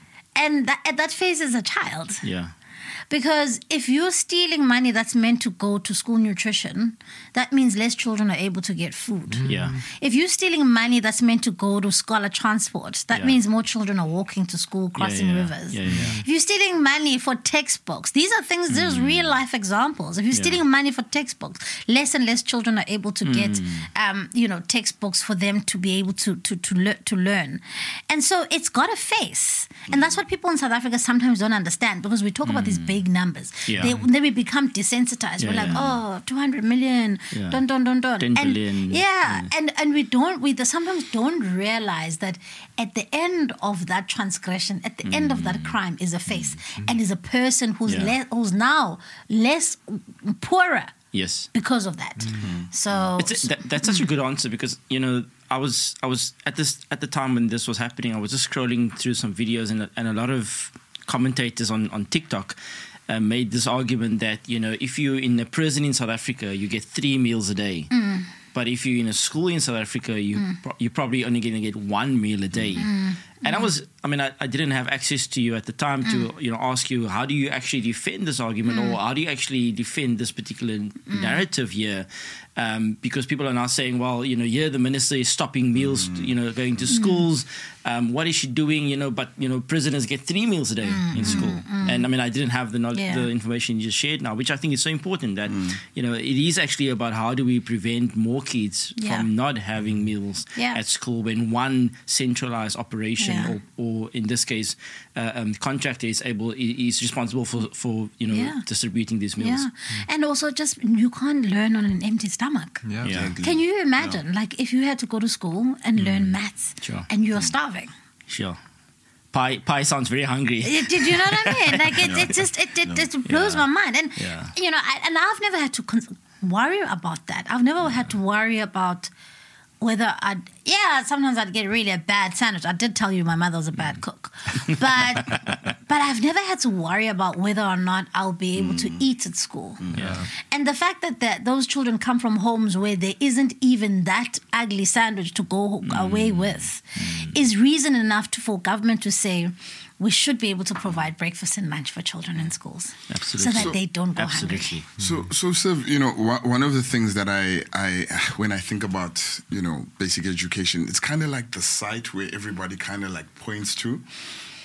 Speaker 1: And that face is a child.
Speaker 2: Yeah.
Speaker 1: Because if you're stealing money that's meant to go to school nutrition, that means less children are able to get food.
Speaker 2: Yeah.
Speaker 1: If you're stealing money that's meant to go to scholar transport, that means more children are walking to school, crossing rivers. If you're stealing money for textbooks, these are things, there's real life examples. If you're stealing money for textbooks, less and less children are able to get, textbooks for them to be able to learn. And so it's got a face. And that's what people in South Africa sometimes don't understand, because we talk about these big numbers. Then we become desensitized. We're like, 200 million, dun.
Speaker 2: 10 billion.
Speaker 1: And we sometimes don't realize that at the end of that transgression, at the end of that crime is a face and is a person who's now less poorer.
Speaker 2: Yes.
Speaker 1: Because of that. So
Speaker 2: that's such a good answer, because I was at the time when this was happening, I was just scrolling through some videos and a lot of commentators on TikTok made this argument that if you're in a prison in South Africa, you get 3 meals a day. But if you're in a school in South Africa, you're probably only going to get 1 meal a day. And I didn't have access to you at the time to ask you, how do you actually defend this argument, or how do you actually defend this particular narrative here? Because people are now saying, well, here the minister is stopping meals, going to schools. What is she doing? But prisoners get 3 meals a day in school. And I didn't have the knowledge, the information you just shared now, which I think is so important, that it is actually about how do we prevent more kids from not having meals at school, when one centralized operation or in this case contractor is responsible for distributing these meals.
Speaker 1: And also, just you can't learn on an empty stomach.
Speaker 3: Exactly.
Speaker 1: Can you imagine, like, if you had to go to school and learn maths and you're starving?
Speaker 2: Sure. Pie sounds very hungry.
Speaker 1: Did you know what I mean? Like, it blows my mind. And and I've never had to worry about that. I've never had to worry about whether sometimes I'd get really a bad sandwich. I did tell you my mother was a bad cook. But I've never had to worry about whether or not I'll be able to eat at school. And the fact that those children come from homes where there isn't even that ugly sandwich to go away with is reason enough for government to say, we should be able to provide breakfast and lunch for children in schools.
Speaker 2: Absolutely.
Speaker 1: So that they don't go hungry.
Speaker 3: So Siv, one of the things that I when I think about, basic education, it's kind of like the site where everybody kind of like points to.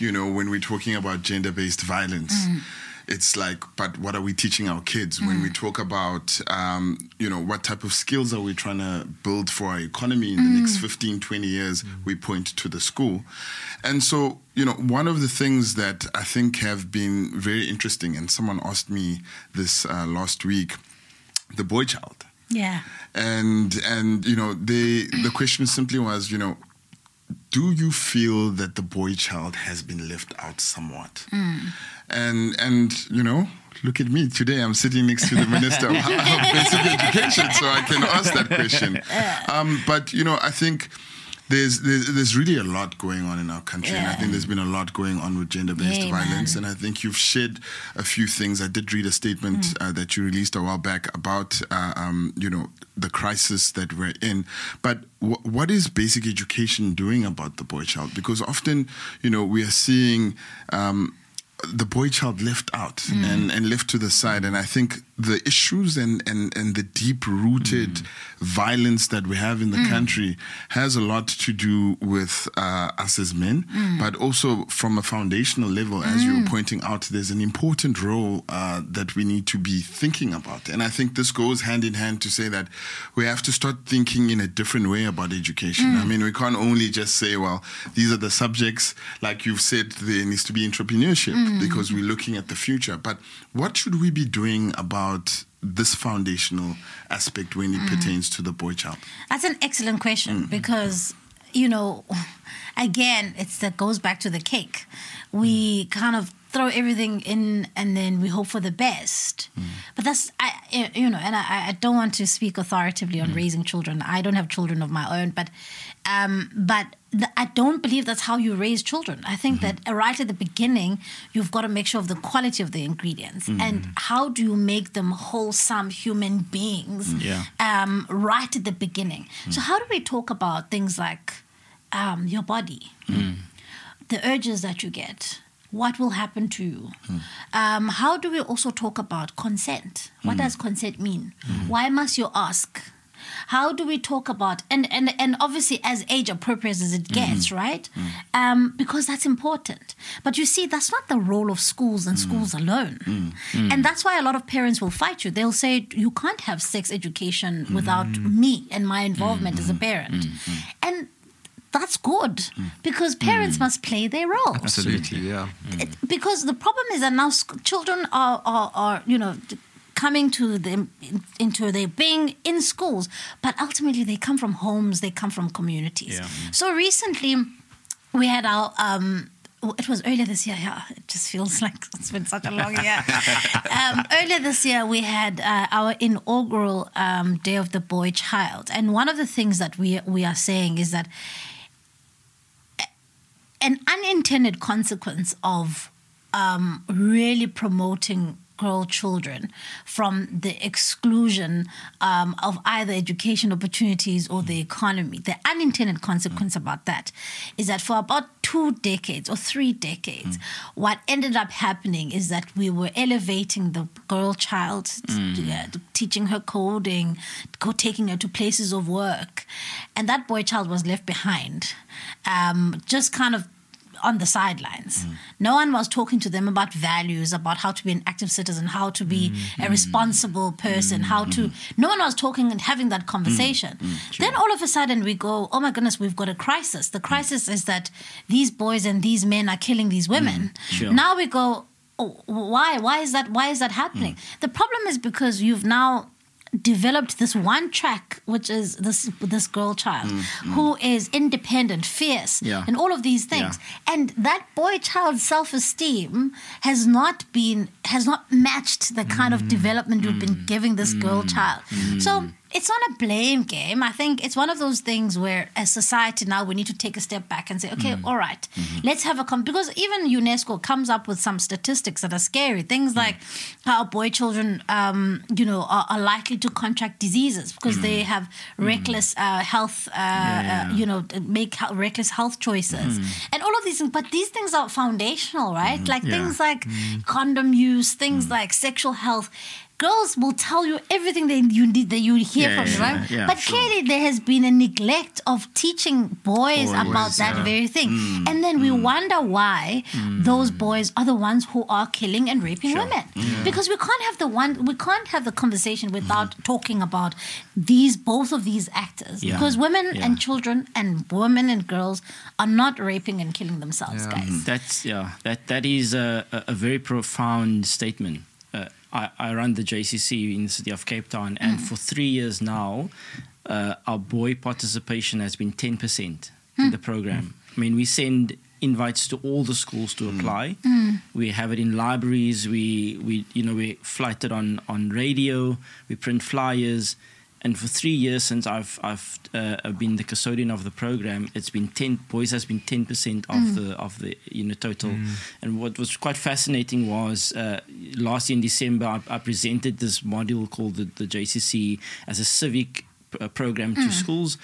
Speaker 3: when we're talking about gender-based violence, it's like, but what are we teaching our kids? When we talk about, what type of skills are we trying to build for our economy in the next 15, 20 years, we point to the school. And so, one of the things that I think have been very interesting, and someone asked me this last week, the boy child.
Speaker 1: Yeah.
Speaker 3: And the question simply was, do you feel that the boy child has been left out somewhat? And look at me today. I'm sitting next to the Minister of Basic Education, so I can ask that question. But I think there's really a lot going on in our country, and I think there's been a lot going on with gender-based violence. And I think you've shared a few things. I did read a statement that you released a while back about the crisis that we're in. But what is basic education doing about the boy child? Because often, we are seeing the boy child left out and left to the side. And I think the issues and the deep-rooted violence that we have in the country has a lot to do with us as men, but also from a foundational level, as you were pointing out, there's an important role that we need to be thinking about. And I think this goes hand in hand to say that we have to start thinking in a different way about education. I mean, we can't only just say, well, these are the subjects, like you've said, there needs to be entrepreneurship because we're looking at the future. But what should we be doing about this foundational aspect when it pertains to the boy child?
Speaker 1: That's an excellent question because, again, that goes back to the cake. We kind of throw everything in and then we hope for the best. But that's, I don't want to speak authoritatively on raising children. I don't have children of my own, but I don't believe that's how you raise children. I think that right at the beginning, you've got to make sure of the quality of the ingredients and how do you make them wholesome human beings right at the beginning. So how do we talk about things like your body, the urges that you get, what will happen to you? How do we also talk about consent? What does consent mean? Why must you ask? How do we talk about, and obviously as age appropriate as it gets, right? Because that's important. But you see, that's not the role of schools and schools alone. And that's why a lot of parents will fight you. They'll say, you can't have sex education without me and my involvement as a parent. And that's good because parents must play their role.
Speaker 4: Absolutely, yeah.
Speaker 1: Because the problem is that now children are coming to them into their being in schools, but ultimately they come from homes, they come from communities. So recently we had our it was earlier this year. Yeah, it just feels like it's been such a long year. Earlier this year, we had our inaugural Day of the Boy Child, and one of the things that we are saying is that an unintended consequence of really promoting girl children from the exclusion of either education opportunities or the economy. The unintended consequence about that is that for about 2 decades or 3 decades, what ended up happening is that we were elevating the girl child, teaching her coding, taking her to places of work, and that boy child was left behind, just kind of on the sidelines. No one was talking to them about values, about how to be an active citizen, how to be a responsible person, no one was talking and having that conversation. Then all of a sudden we go, oh my goodness, we've got a crisis. The crisis is that these boys and these men are killing these women. Now we go, oh, why? Why is that happening? The problem is because you've now developed this one track, which is this girl child who is independent, fierce, and all of these things. And that boy child's self-esteem has not matched the kind of development you've been giving this girl child. So it's not a blame game. I think it's one of those things where as society now we need to take a step back and say, okay, all right, let's have because even UNESCO comes up with some statistics that are scary. Things like how boy children, are likely to contract diseases because they have reckless health, make reckless health choices. And all of these things, but these things are foundational, right? Like things like condom use, things like sexual health. girls will tell you everything that you hear from them, right?
Speaker 2: Yeah,
Speaker 1: but clearly there has been a neglect of teaching boys about that very thing. And then we wonder why those boys are the ones who are killing and raping women. Because we can't have the conversation without talking about both of these actors. Because women and children and women and girls are not raping and killing themselves, guys.
Speaker 2: That is a very profound statement. I run the JCC in the city of Cape Town, and for 3 years now, our boy participation has been 10% in the program. I mean, we send invites to all the schools to apply. We have it in libraries. We flight it on radio. We print flyers. And for 3 years since I've been the custodian of the program, it's been boys has been 10% of the total. And what was quite fascinating was last year in December I presented this module called the JCC as a civic program to schools,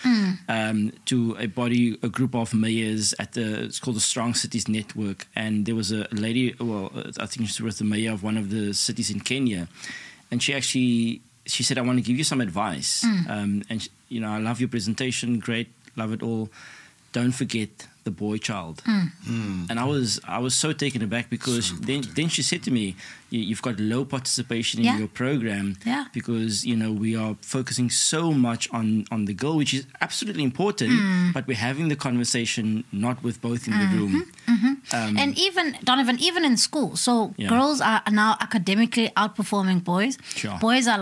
Speaker 2: to a group of mayors it's called the Strong Cities Network. And there was a lady, I think she was the mayor of one of the cities in Kenya, and she said, I want to give you some advice. And, I love your presentation. Great. Love it all. Don't forget the boy child. And I was so taken aback because then she said to me, you've got low participation in your program because, we are focusing so much on the girl, which is absolutely important, but we're having the conversation not with both in the room.
Speaker 1: And even, Donovan, even in school. So girls are now academically outperforming boys.
Speaker 2: Sure.
Speaker 1: Boys are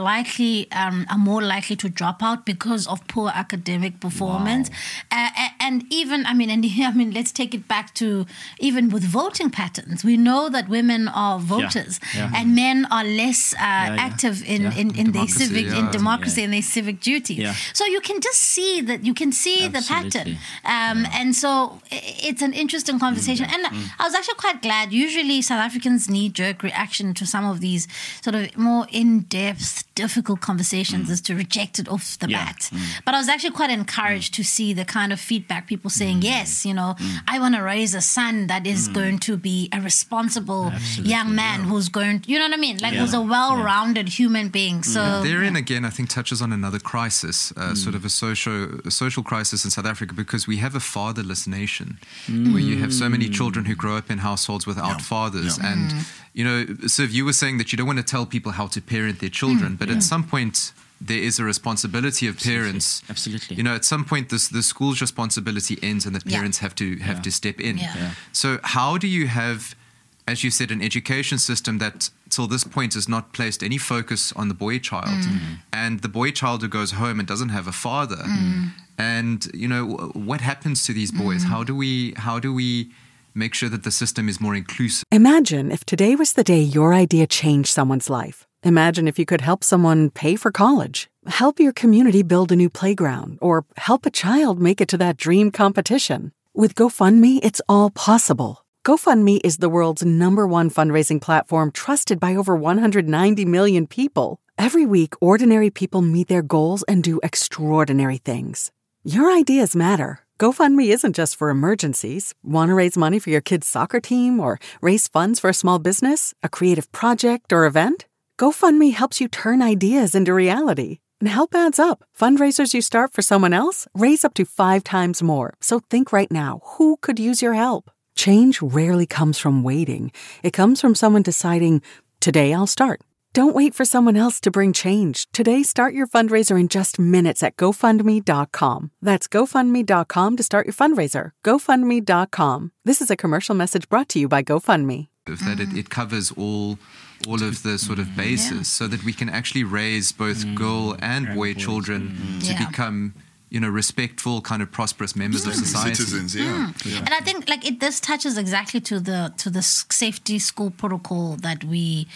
Speaker 1: more likely to drop out because of poor academic performance.
Speaker 2: Wow.
Speaker 1: And even, let's take it back to even with voting patterns. We know that women are voters and men are less active in their civic, in democracy and their civic duties.
Speaker 2: Yeah.
Speaker 1: So you can just see that, the pattern. And so it's an interesting conversation. And I was actually quite glad. Usually South Africans knee-jerk reaction to some of these sort of more in-depth, difficult conversations is to reject it off the bat. But I was actually quite encouraged to see the kind of feedback, people saying, yes, I want to raise a son that is going to be a responsible young man who's going to, you know what I mean? Like who's a well-rounded human being. So
Speaker 4: therein again, I think touches on another crisis, sort of a social crisis in South Africa, because we have a fatherless nation where you have so many children who grow up in households without fathers. And, Siv, you were saying that you don't want to tell people how to parent their children, but at some point there is a responsibility of parents.
Speaker 2: Absolutely.
Speaker 4: At some point the school's responsibility ends and the parents have to step in. So how do you have, as you said, an education system that till this point has not placed any focus on the boy child, and the boy child who goes home and doesn't have a father, and what happens to these boys? How do we make sure that the system is more inclusive?
Speaker 5: Imagine if today was the day your idea changed someone's life. Imagine if you could help someone pay for college, help your community build a new playground, or help a child make it to that dream competition. With GoFundMe, it's all possible. GoFundMe is the world's #1 fundraising platform trusted by over 190 million people. Every week, ordinary people meet their goals and do extraordinary things. Your ideas matter. GoFundMe isn't just for emergencies. Want to raise money for your kid's soccer team or raise funds for a small business, a creative project, or event? GoFundMe helps you turn ideas into reality. And help adds up. Fundraisers you start for someone else raise up to 5 times more. So think right now, who could use your help? Change rarely comes from waiting. It comes from someone deciding, today I'll start. Don't wait for someone else to bring change. Today, start your fundraiser in just minutes at GoFundMe.com. That's GoFundMe.com to start your fundraiser. GoFundMe.com. This is a commercial message brought to you by GoFundMe.
Speaker 4: That it covers all of the sort of bases, so that we can actually raise both girl and boy children to become respectful, kind of prosperous members of society.
Speaker 3: Citizens,
Speaker 1: And I think this touches exactly to the safety school protocol that we,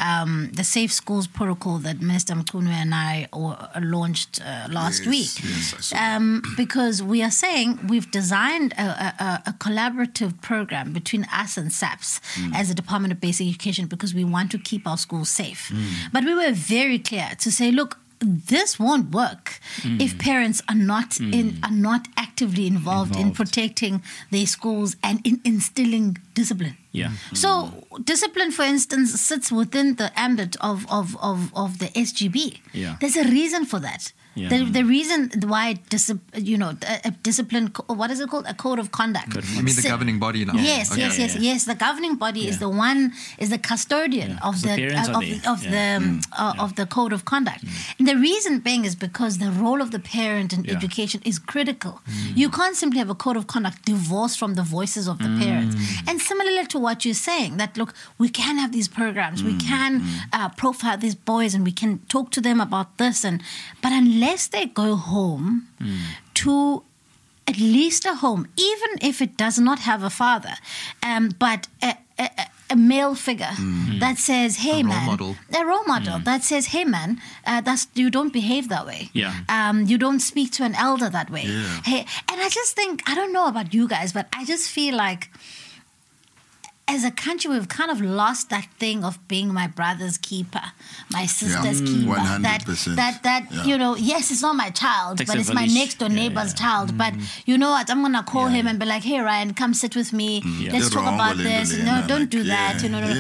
Speaker 1: the Safe Schools protocol that Minister Mchunu and I launched last week.
Speaker 3: Yes,
Speaker 1: because we are saying we've designed a collaborative program between us and SAPS as a Department of Basic Education, because we want to keep our schools safe. But we were very clear to say, look, this won't work if parents are not actively involved in protecting their schools and in instilling discipline.
Speaker 2: Yeah.
Speaker 1: So discipline, for instance, sits within the ambit of the SGB.
Speaker 2: Yeah.
Speaker 1: There's a reason for that.
Speaker 2: Yeah.
Speaker 1: The reason why a discipline, what is it called? A code of conduct.
Speaker 4: You mean the governing body now?
Speaker 1: Yes,
Speaker 4: Okay.
Speaker 1: yes. The governing body is the custodian of
Speaker 2: So
Speaker 1: the
Speaker 2: parents are there.
Speaker 1: of the code of conduct. And the reason being is because the role of the parent in education is critical. You can't simply have a code of conduct divorced from the voices of the parents. And similarly to what you're saying, that look, we can have these programs, we can profile these boys, and we can talk to them about this, but unless they go home to at least a home, even if it does not have a father, but a male figure that says, "Hey,
Speaker 4: a role model
Speaker 1: that says, "Hey, man, you don't behave that way. You don't speak to an elder that way."
Speaker 3: Yeah.
Speaker 1: Hey, and I just think, I don't know about you guys, but I just feel like, as a country, we've kind of lost that thing of being my brother's keeper, my sister's keeper.
Speaker 3: 100%.
Speaker 1: That yes, it's not my child,
Speaker 2: Takes
Speaker 1: but
Speaker 2: a
Speaker 1: it's my
Speaker 2: village.
Speaker 1: next door neighbor's child. But you know what? I'm gonna call him and be like, "Hey, Ryan, come sit with me. Let's talk about this. No, don't do that.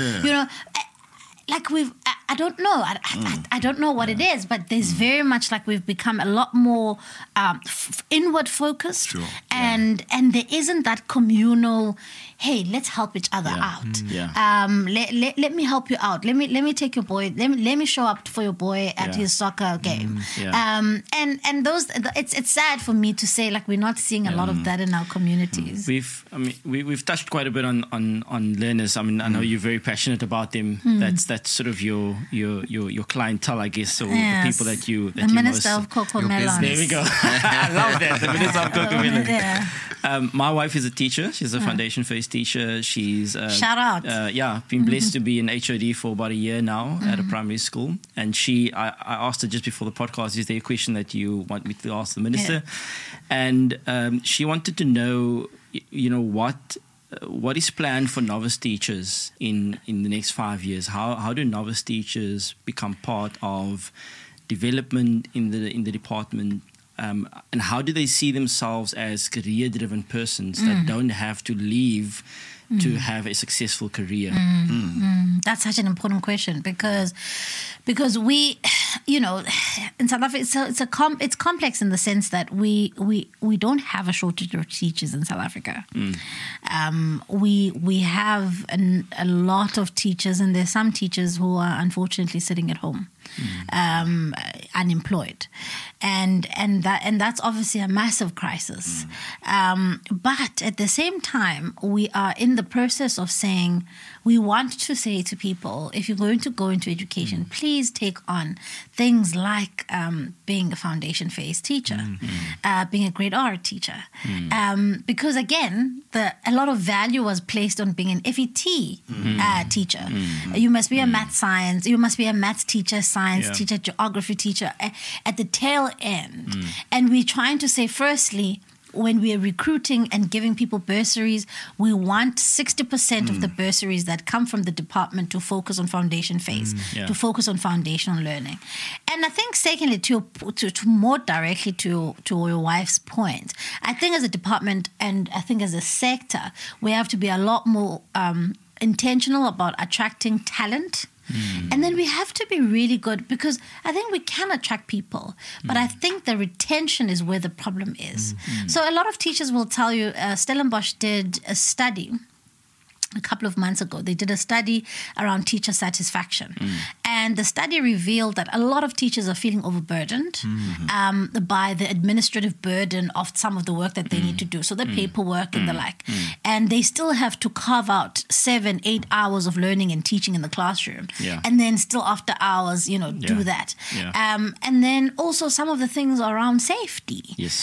Speaker 1: Like I don't know. I don't know what it is, but there's very much like we've become a lot more inward focused,
Speaker 3: Sure.
Speaker 1: and there isn't that communal. Hey, let's help each other out. Let me help you out. Let me take your boy. Let me show up for your boy at his soccer game. And those, it's sad for me to say, like, we're not seeing a lot of that in our communities.
Speaker 2: We've touched quite a bit on learners. I mean, I know you're very passionate about them. That's sort of your clientele, I guess, or the people that you
Speaker 1: Minister
Speaker 2: most,
Speaker 1: of Cocoa Melons.
Speaker 2: There we go. I love that. The Minister of Cocoa Melons.
Speaker 1: Yeah.
Speaker 2: My wife is a teacher. She's a foundation-based teacher. She's
Speaker 1: shout out.
Speaker 2: Been blessed to be an HOD for about a year now at a primary school. And I asked her just before the podcast, is there a question that you want me to ask the minister? And she wanted to know, what is planned for novice teachers in the next 5 years? How do novice teachers become part of development in the department? And how do they see themselves as career-driven persons that don't have to leave to have a successful career?
Speaker 1: That's such an important question because we, in South Africa, it's complex in the sense that we don't have a shortage of teachers in South Africa. We have a lot of teachers, and there's some teachers who are unfortunately sitting at home, unemployed, and that's obviously a massive crisis. But at the same time, we are in the process of saying, we want to say to people, if you're going to go into education, please take on things like being a foundation phase teacher, being a grade R teacher. Because again, a lot of value was placed on being an FET teacher. You must be a math science, you must be a maths teacher, science teacher, geography teacher at the tail end. And we're trying to say, firstly, when we are recruiting and giving people bursaries, we want 60% of the bursaries that come from the department to focus on foundation phase, to focus on foundational learning. And I think, secondly, to more directly to your wife's point, I think as a department and I think as a sector, we have to be a lot more intentional about attracting talent. And then we have to be really good, because I think we can attract people, but I think the retention is where the problem is. So a lot of teachers will tell you, Stellenbosch did a study a couple of months ago. They did a study around teacher satisfaction. And the study revealed that a lot of teachers are feeling overburdened by the administrative burden of some of the work that they need to do. So the paperwork and the like. And they still have to carve out 7-8 hours of learning and teaching in the classroom. And then still after hours, do that. And then also some of the things around safety.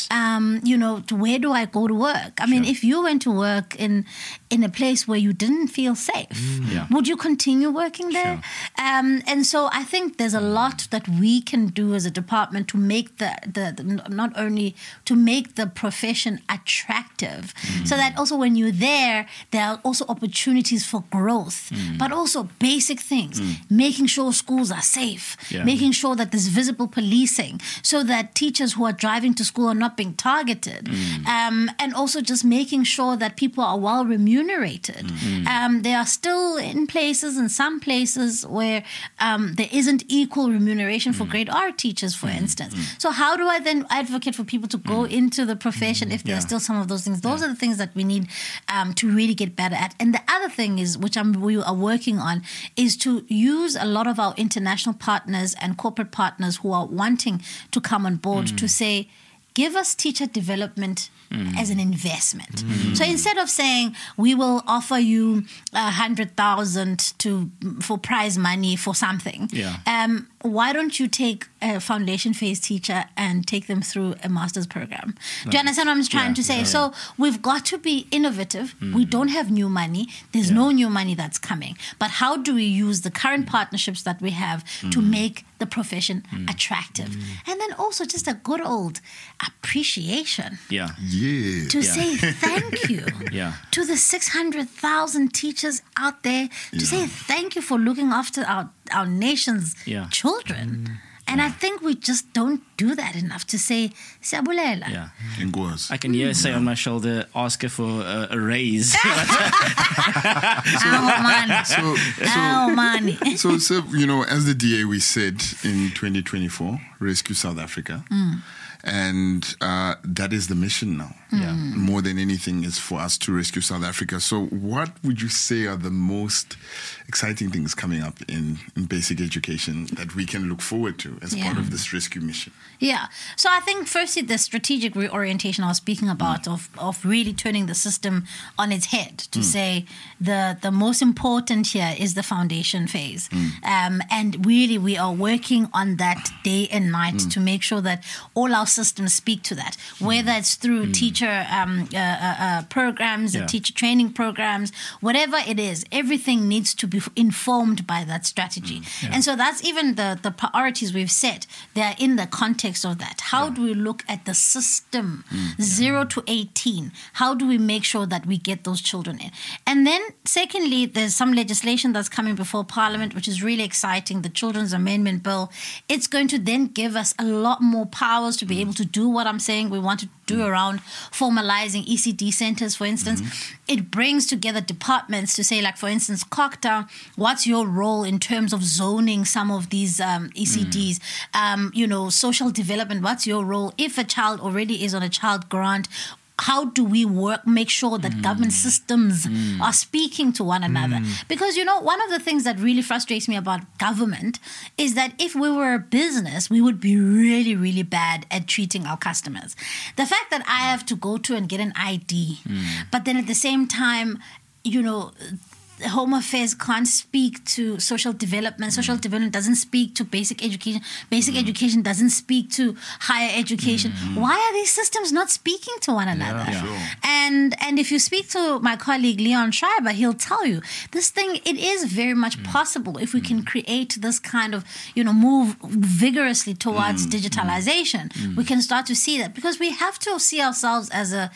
Speaker 1: Where do I go to work? I mean, if you went to work in a place where you didn't feel safe, would you continue working there? And so I think there's a lot that we can do as a department to make the not only to make the profession attractive, so that also when you're there are also opportunities for growth, but also basic things, making sure schools are safe, making sure that there's visible policing, so that teachers who are driving to school are not being targeted, and also just making sure that people are well remunerated remunerated. There are still in some places where there isn't equal remuneration for grade R teachers, for instance. So how do I then advocate for people to go into the profession if there are still some of those things? Those are the things that we need to really get better at. And the other thing is, which we are working on, is to use a lot of our international partners and corporate partners who are wanting to come on board to say, give us teacher development as an investment. So instead of saying we will offer you 100,000 for prize money for something, why don't you take a foundation phase teacher and take them through a master's program? Do you understand what I'm trying to say? So we've got to be innovative. We don't have new money. There's no new money that's coming. But how do we use the current partnerships that we have to make the profession attractive? And then also just a good old appreciation. To say thank you to the 600,000 teachers out there, to say thank you for looking after our nation's children. And I think we just don't do that enough, to say, Siyabulela.
Speaker 2: I can hear say on my shoulder, ask her for a raise.
Speaker 3: So, you know, as the DA, we said in 2024, Rescue South Africa. And that is the mission now. More than anything is for us to rescue South Africa. So what would you say are the most exciting things coming up in basic education that we can look forward to as part of this rescue mission?
Speaker 1: So I think firstly the strategic reorientation I was speaking about of really turning the system on its head to say the most important here is the foundation phase. And really we are working on that day and night to make sure that all our systems speak to that, whether it's through teacher programs, teacher training programs, whatever it is, everything needs to be informed by that strategy. And so that's even the priorities we've set. They're in the context of that. How do we look at the system, 0 to 18? How do we make sure that we get those children in? And then secondly, there's some legislation that's coming before Parliament, which is really exciting, the Children's Amendment Bill. It's going to then give us a lot more powers to be able to do what I'm saying we want to do around formalizing ECD centers, for instance. It brings together departments to say, like, for instance, COCTA, what's your role in terms of zoning some of these ECDs? Social development, what's your role? If a child already is on a child grant, how do we make sure that government systems are speaking to one another? Because, one of the things that really frustrates me about government is that if we were a business, we would be really, really bad at treating our customers. The fact that I have to go to and get an ID, but then at the same time, Home Affairs can't speak to social development. Social development doesn't speak to basic education. Basic education doesn't speak to higher education. Why are these systems not speaking to one another? And if you speak to my colleague Leon Schreiber, he'll tell you this thing, it is very much possible if we can create this kind of, move vigorously towards digitalization. We can start to see that, because we have to see ourselves as a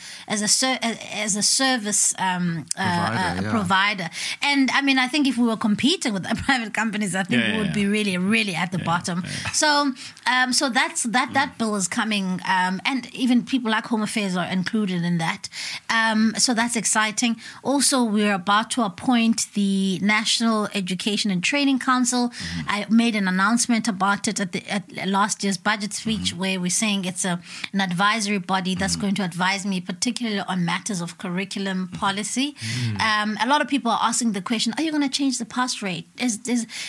Speaker 1: service provider. And I mean, I think if we were competing with the private companies, I think we would be really, really at the bottom. So that's that bill is coming, and even people like Home Affairs are included in that. So that's exciting. Also, we're about to appoint the National Education and Training Council. I made an announcement about it at last year's budget speech, where we're saying it's an advisory body that's going to advise me, particularly on matters of curriculum policy. A lot of people are asking the question, are you going to change the pass rate? Is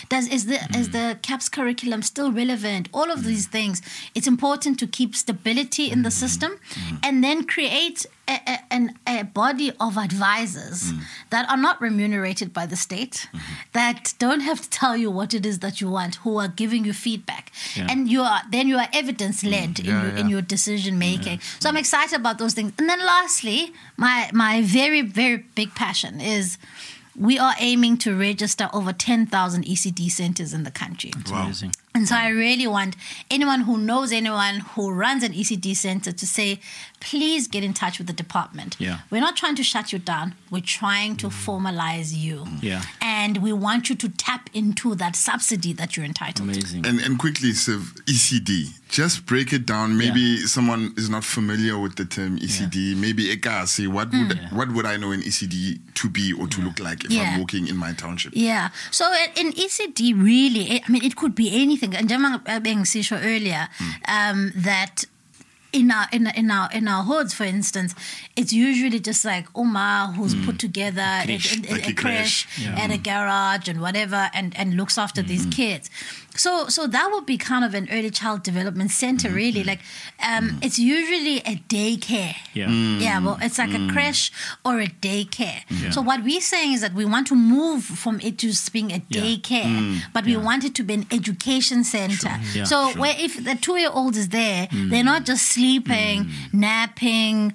Speaker 1: the CAPS curriculum still relevant? All of these things. It's important to keep stability in the system and then create a body of advisors that are not remunerated by the state, that don't have to tell you what it is that you want, who are giving you feedback. And you are evidence-led in your decision making. So I'm excited about those things. And then lastly, my very, very big passion is we are aiming to register over 10,000 ECD centers in the country.
Speaker 2: That's amazing.
Speaker 1: And so I really want anyone who knows anyone who runs an ECD center to say, please get in touch with the department. We're not trying to shut you down. We're trying to formalize you. and we want you to tap into that subsidy that you're entitled to.
Speaker 2: Amazing.
Speaker 3: And quickly, Siv, ECD. Just break it down. Maybe someone is not familiar with the term ECD. Maybe Ekasi, what would I know in ECD to be or to look like if I'm walking in my township?
Speaker 1: Yeah. So in ECD, really, I mean, it could be anything. And Njengoba bengisisho earlier, that in our hoods, for instance, it's usually just like Uma who's put together a creche and a garage and whatever, and looks after these kids. So that would be kind of an early child development center, really. Like, it's usually a daycare. Well, it's like a creche or a daycare. So what we're saying is that we want to move from it to being a daycare, but we want it to be an education center. So where if the 2-year-old is there, they're not just sleeping, napping,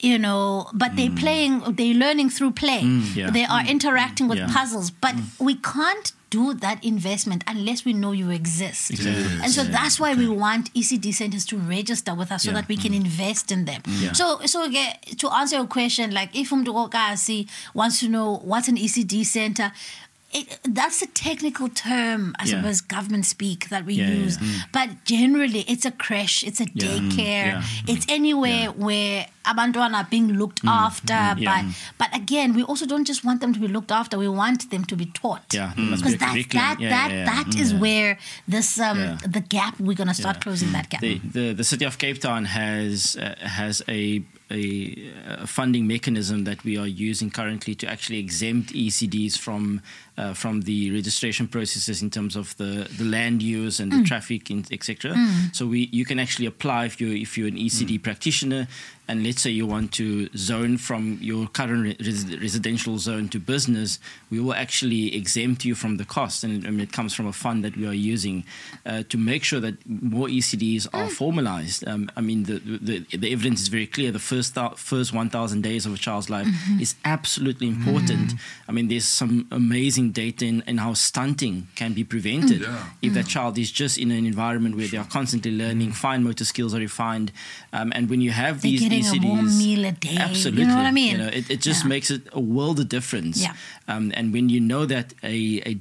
Speaker 1: but they're playing, they're learning through play. They are interacting with puzzles, but we can't do that investment unless we know you exist. And so that's why we want ECD centers to register with us so that we can invest in them. So to answer your question, like if Umdogokasi wants to know what's an ECD center, that's a technical term, I suppose, government speak that we use. But generally, it's a creche, it's a daycare, it's anywhere where abantwana are being looked after. But again, we also don't just want them to be looked after, we want them to be taught. Because that is where this the gap, we're going to start closing that gap.
Speaker 2: The City of Cape Town has a funding mechanism that we are using currently to actually exempt ECDs from the registration processes in terms of the land use and the traffic, etc. So you can actually apply if you're an ECD practitioner, and let's say you want to zone from your current residential zone to business, we will actually exempt you from the cost. And it comes from a fund that we are using to make sure that more ECDs are formalized. I mean, the evidence is very clear. The first 1,000 days of a child's life is absolutely important. I mean, there's some amazing data in how stunting can be prevented if that child is just in an environment where they are constantly learning, fine motor skills are refined, and when you have these ECDs,
Speaker 1: a warm meal a day.
Speaker 2: Absolutely.
Speaker 1: You know what I mean?
Speaker 2: It just makes it a world of difference. And when you know that a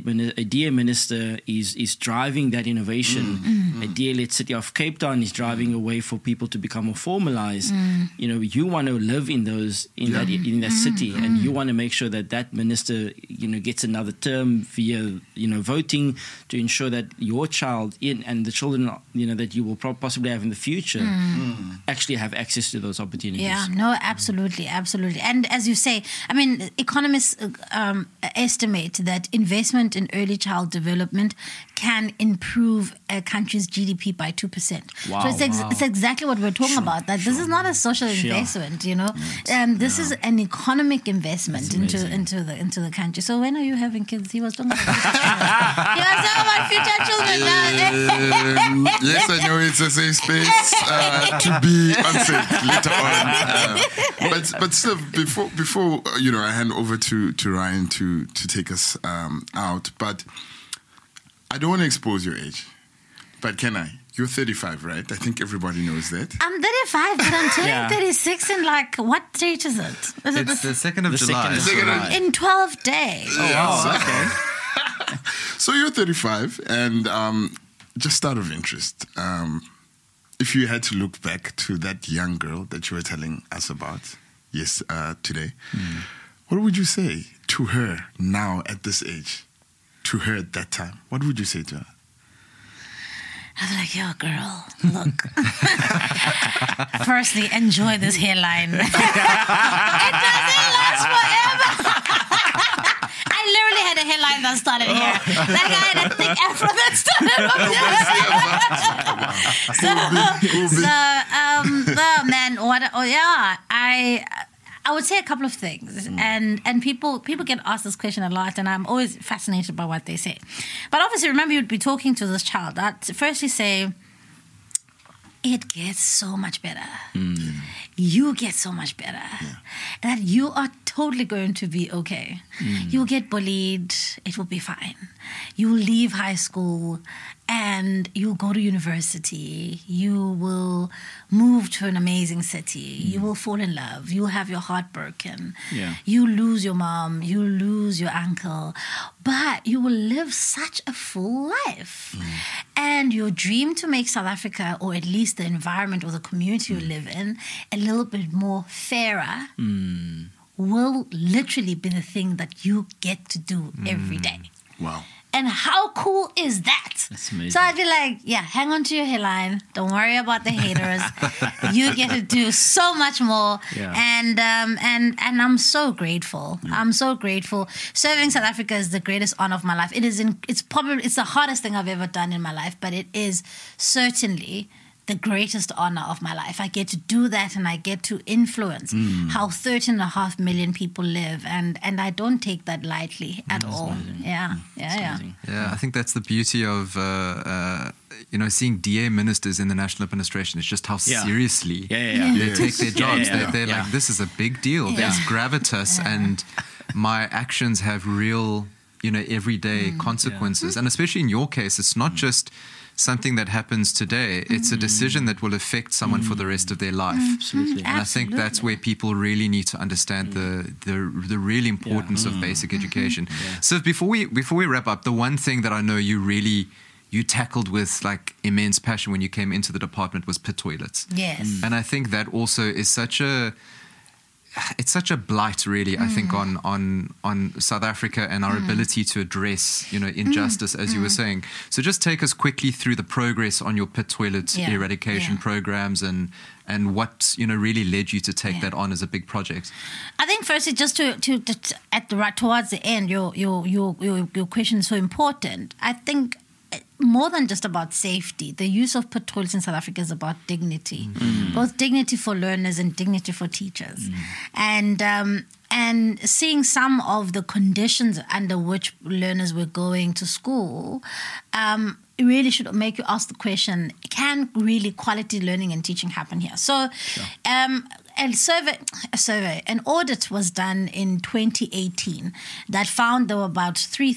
Speaker 2: DA minister is driving that innovation, a DA-led City of Cape Town is driving a way for people to become more formalized. You want to live in that city, and you want to make sure that minister gets another term via voting to ensure that your child and the children that you will possibly have in the future actually have access to those opportunities.
Speaker 1: Yeah, no, absolutely. And as you say, I mean, economists estimate that investment in early child development can improve a country's GDP by 2%.
Speaker 2: Wow.
Speaker 1: So it's exactly what we're talking about. That this is not a social investment, this is an economic investment into the country. So when are you having kids? He was talking about he was talking about future children now.
Speaker 3: Yes, I know it's a safe space to be unsafe later on. But still, before I hand over to Ryan to take us out. But I don't want to expose your age. But can I? You're 35, right? I think everybody knows that.
Speaker 1: I'm 35, but I'm turning 36 in what date is it?
Speaker 4: It's the 2nd of July.
Speaker 1: In 12 days.
Speaker 2: Oh, wow. Okay.
Speaker 3: So you're 35, and just out of interest, if you had to look back to that young girl that you were telling us about today, what would you say to her now at this age, to her at that time? What would you say to her?
Speaker 1: I was like, yo, girl, look. Firstly, enjoy this hairline. It doesn't last forever. I literally had a hairline that started here. Like I had a thick afro that started I would say a couple of things, and people get asked this question a lot, and I'm always fascinated by what they say. But obviously, remember, you'd be talking to this child. I'd firstly say, it gets so much better. You get so much better that you are totally going to be okay. You'll get bullied it will be fine. You will leave high school and you'll go to university. You will move to an amazing city. You will fall in love. You'll have your heart broken.
Speaker 2: Yeah.
Speaker 1: You lose your mom. You lose your uncle. But you will live such a full life. And your dream to make South Africa, or at least the environment or the community you live in, a little bit more fairer will literally be the thing that you get to do every day.
Speaker 3: Wow.
Speaker 1: And how cool is that?
Speaker 2: That's amazing.
Speaker 1: So I'd be like, yeah, hang on to your hairline. Don't worry about the haters. You get to do so much more.
Speaker 2: Yeah.
Speaker 1: And I'm so grateful. I'm so grateful. Serving South Africa is the greatest honor of my life. It's the hardest thing I've ever done in my life, but it is certainly the greatest honor of my life. I get to do that, and I get to influence how 13.5 million people live, and I don't take that lightly at all.
Speaker 2: Amazing.
Speaker 1: Yeah.
Speaker 2: Amazing.
Speaker 4: Yeah, I think that's the beauty of seeing DA ministers in the national administration. It's just how seriously they take their jobs. They're like, this is a big deal. There's gravitas, and my actions have real, everyday consequences. And especially in your case, it's not just something that happens today. It's a decision that will affect someone for the rest of their life.
Speaker 2: Absolutely.
Speaker 4: And I think that's where people really need to understand the real importance of basic education. So before we wrap up, the one thing that I know you tackled with like immense passion when you came into the department was pit toilets.
Speaker 1: Yes.
Speaker 4: And I think that also is such a blight, really, I think, on South Africa and our ability to address, injustice, as you were saying. So just take us quickly through the progress on your pit toilet eradication programs and what, really led you to take that on as a big project.
Speaker 1: I think firstly, just to at the right towards the end, your question is so important. I think more than just about safety, the use of pit toilets in South Africa is about dignity, both dignity for learners and dignity for teachers. And seeing some of the conditions under which learners were going to it really should make you ask the question, can really quality learning and teaching happen here? So an audit was done in 2018 that found there were about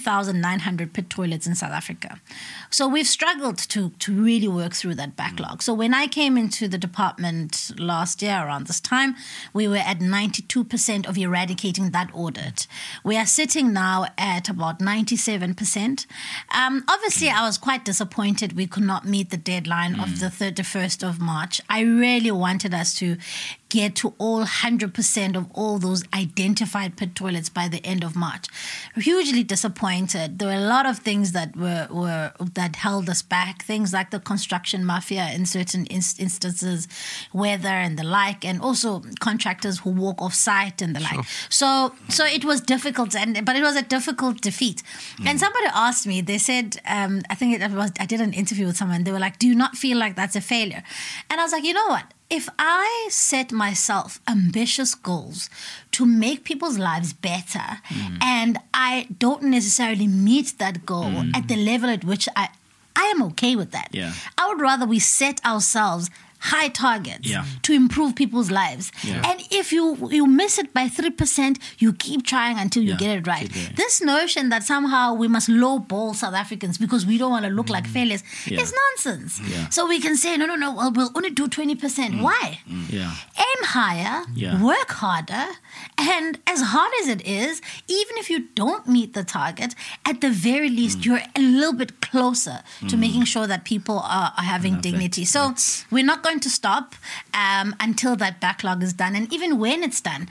Speaker 1: 3,900 pit toilets in South Africa. So we've struggled to really work through that backlog. So when I came into the department last year around this time, we were at 92% of eradicating that audit. We are sitting now at about 97%. Obviously, I was quite disappointed we could not meet the deadline of the 31st of March. I really wanted us to get to all 100% of all those identified pit toilets by the end of March. Hugely disappointed. There were a lot of things that that held us back. Things like the construction mafia in certain instances, weather and the like, and also contractors who walk off site and the like. So it was difficult, but it was a difficult defeat. And somebody asked me. They said, I did an interview with someone. They were like, "Do you not feel like that's a failure?" And I was like, you know what? If I set myself ambitious goals to make people's lives better and I don't necessarily meet that goal at the level at which I am okay with that.
Speaker 2: Yeah.
Speaker 1: I would rather we set ourselves high targets to improve people's lives.
Speaker 2: Yeah.
Speaker 1: And if you miss it by 3%, you keep trying until you get it right. This notion that somehow we must lowball South Africans because we don't want to look like failures is nonsense.
Speaker 2: Yeah.
Speaker 1: So we can say, no, well, we'll only do 20%. Why?
Speaker 2: Yeah.
Speaker 1: Aim higher, work harder, and as hard as it is, even if you don't meet the target, at the very least, you're a little bit closer to making sure that people are having dignity. So we're not going to stop until that backlog is done. And even when it's done,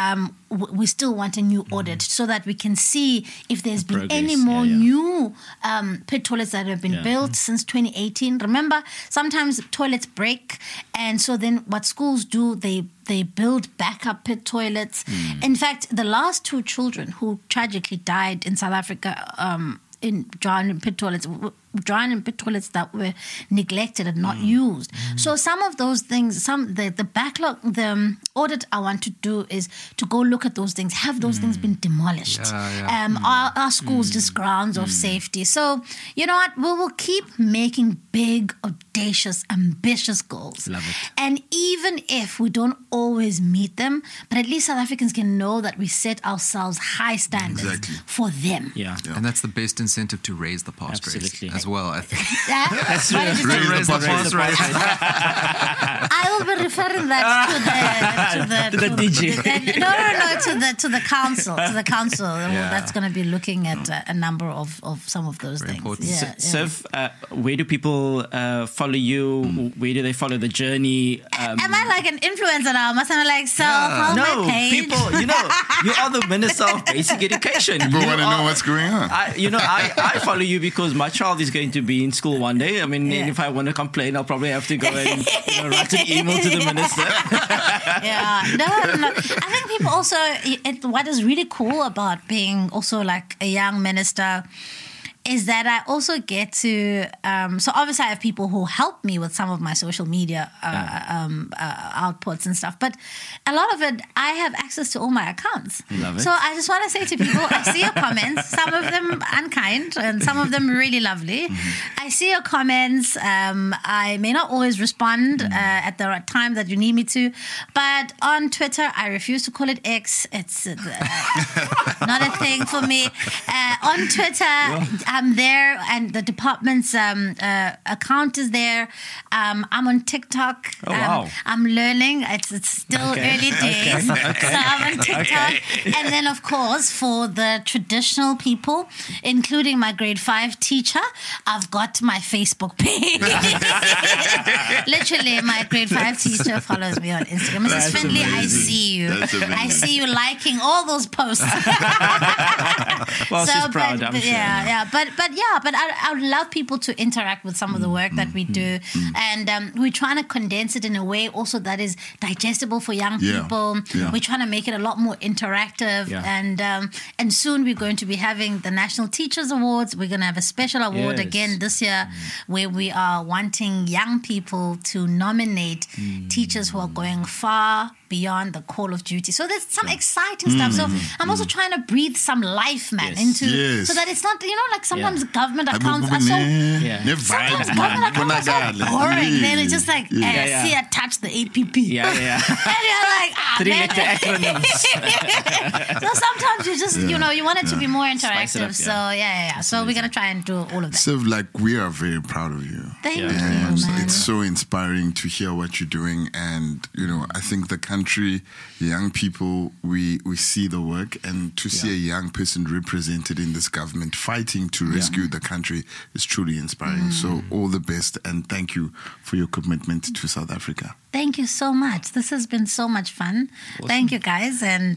Speaker 1: we still want a new audit so that we can see if there's been any more new pit toilets that have been built since 2018. Remember, sometimes toilets break, and so then what schools do, they build backup pit toilets. In fact, the last 2 children who tragically died in South Africa in pit toilets, drying in pit toilets that were neglected and not used. So some of those things, the backlog, the audit I want to do is to go look at those things. Have those things been demolished? Are schools just grounds of safety? So, you know what? We will keep making big, audacious, ambitious goals.
Speaker 2: Love it.
Speaker 1: And even if we don't always meet them, but at least South Africans can know that we set ourselves high standards for them.
Speaker 2: Yeah.
Speaker 4: And that's the best incentive to raise the pass
Speaker 2: Absolutely.
Speaker 4: rate as well, I think.
Speaker 1: That's what did you say?
Speaker 3: Raise the pass rate.
Speaker 1: I will be referring that to the
Speaker 2: DG.
Speaker 1: To the council. That's going to be looking at a number of some of those things.
Speaker 4: Important.
Speaker 2: Siv, where do people follow you? Where do they follow the journey?
Speaker 1: Am I like an influencer now? Must I like follow
Speaker 2: No,
Speaker 1: my page?
Speaker 2: people, you are the Minister of Basic Education.
Speaker 3: People want to know what's going on.
Speaker 2: I follow you because my child is going to be in school one day. I mean, if I want to complain, I'll probably have to go and write an email to the minister.
Speaker 1: No. I think people also, what is really cool about being also like a young minister is that I also get to, so obviously I have people who help me with some of my social media outputs and stuff, but a lot of it, I have access to all my accounts.
Speaker 2: Love it.
Speaker 1: So I just want to say to people, I see your comments, some of them unkind and some of them really lovely. I see your comments. I may not always respond at the right time that you need me to, but on Twitter, I refuse to call it X. It's not a thing for me. On Twitter, I'm there, and the department's account is there. I'm on TikTok.
Speaker 2: Oh, wow.
Speaker 1: I'm learning. It's still early days. So I'm on TikTok. And then, of course, for the traditional people, including my grade 5 teacher, I've got my Facebook page. Literally, my grade 5 teacher follows me on Instagram. Mrs. Findlay, I see you. I see you liking all those posts.
Speaker 2: Well, she's proud, I'm sure.
Speaker 1: But I would love people to interact with some of the work that we do, and we're trying to condense it in a way also that is digestible for young people. We're trying to make it a lot more interactive, and soon we're going to be having the National Teachers Awards. We're going to have a special award again this year, where we are wanting young people to nominate teachers who are going far beyond the call of duty. So there's some exciting stuff. So I'm also trying to breathe some life, man, into so that it's not, like sometimes government accounts are so sometimes government accounts are so boring. Then it's just like see attach the APP. And you're like, so sometimes you just you want it to be more interactive. Up, so we're gonna try and do all of that.
Speaker 3: So we are very proud of you.
Speaker 1: Thank you,
Speaker 3: and
Speaker 1: man.
Speaker 3: It's so inspiring to hear what you're doing, and I think the country, young people, we see the work, and to see a young person represented in this government fighting to rescue the country is truly inspiring. So all the best, and thank you for your commitment to South Africa.
Speaker 1: Thank you so much. This has been so much fun. Awesome. Thank you, guys. And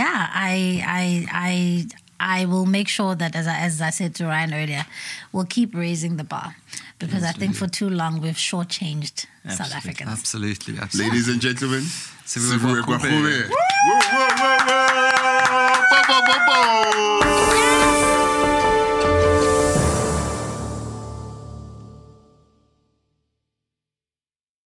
Speaker 1: I will make sure that, as I said to Ryan earlier, we'll keep raising the bar, because I think for too long we've shortchanged South Africans.
Speaker 4: Absolutely.
Speaker 3: Ladies and gentlemen,
Speaker 4: Sibuwe Gwakube.
Speaker 3: Whoa.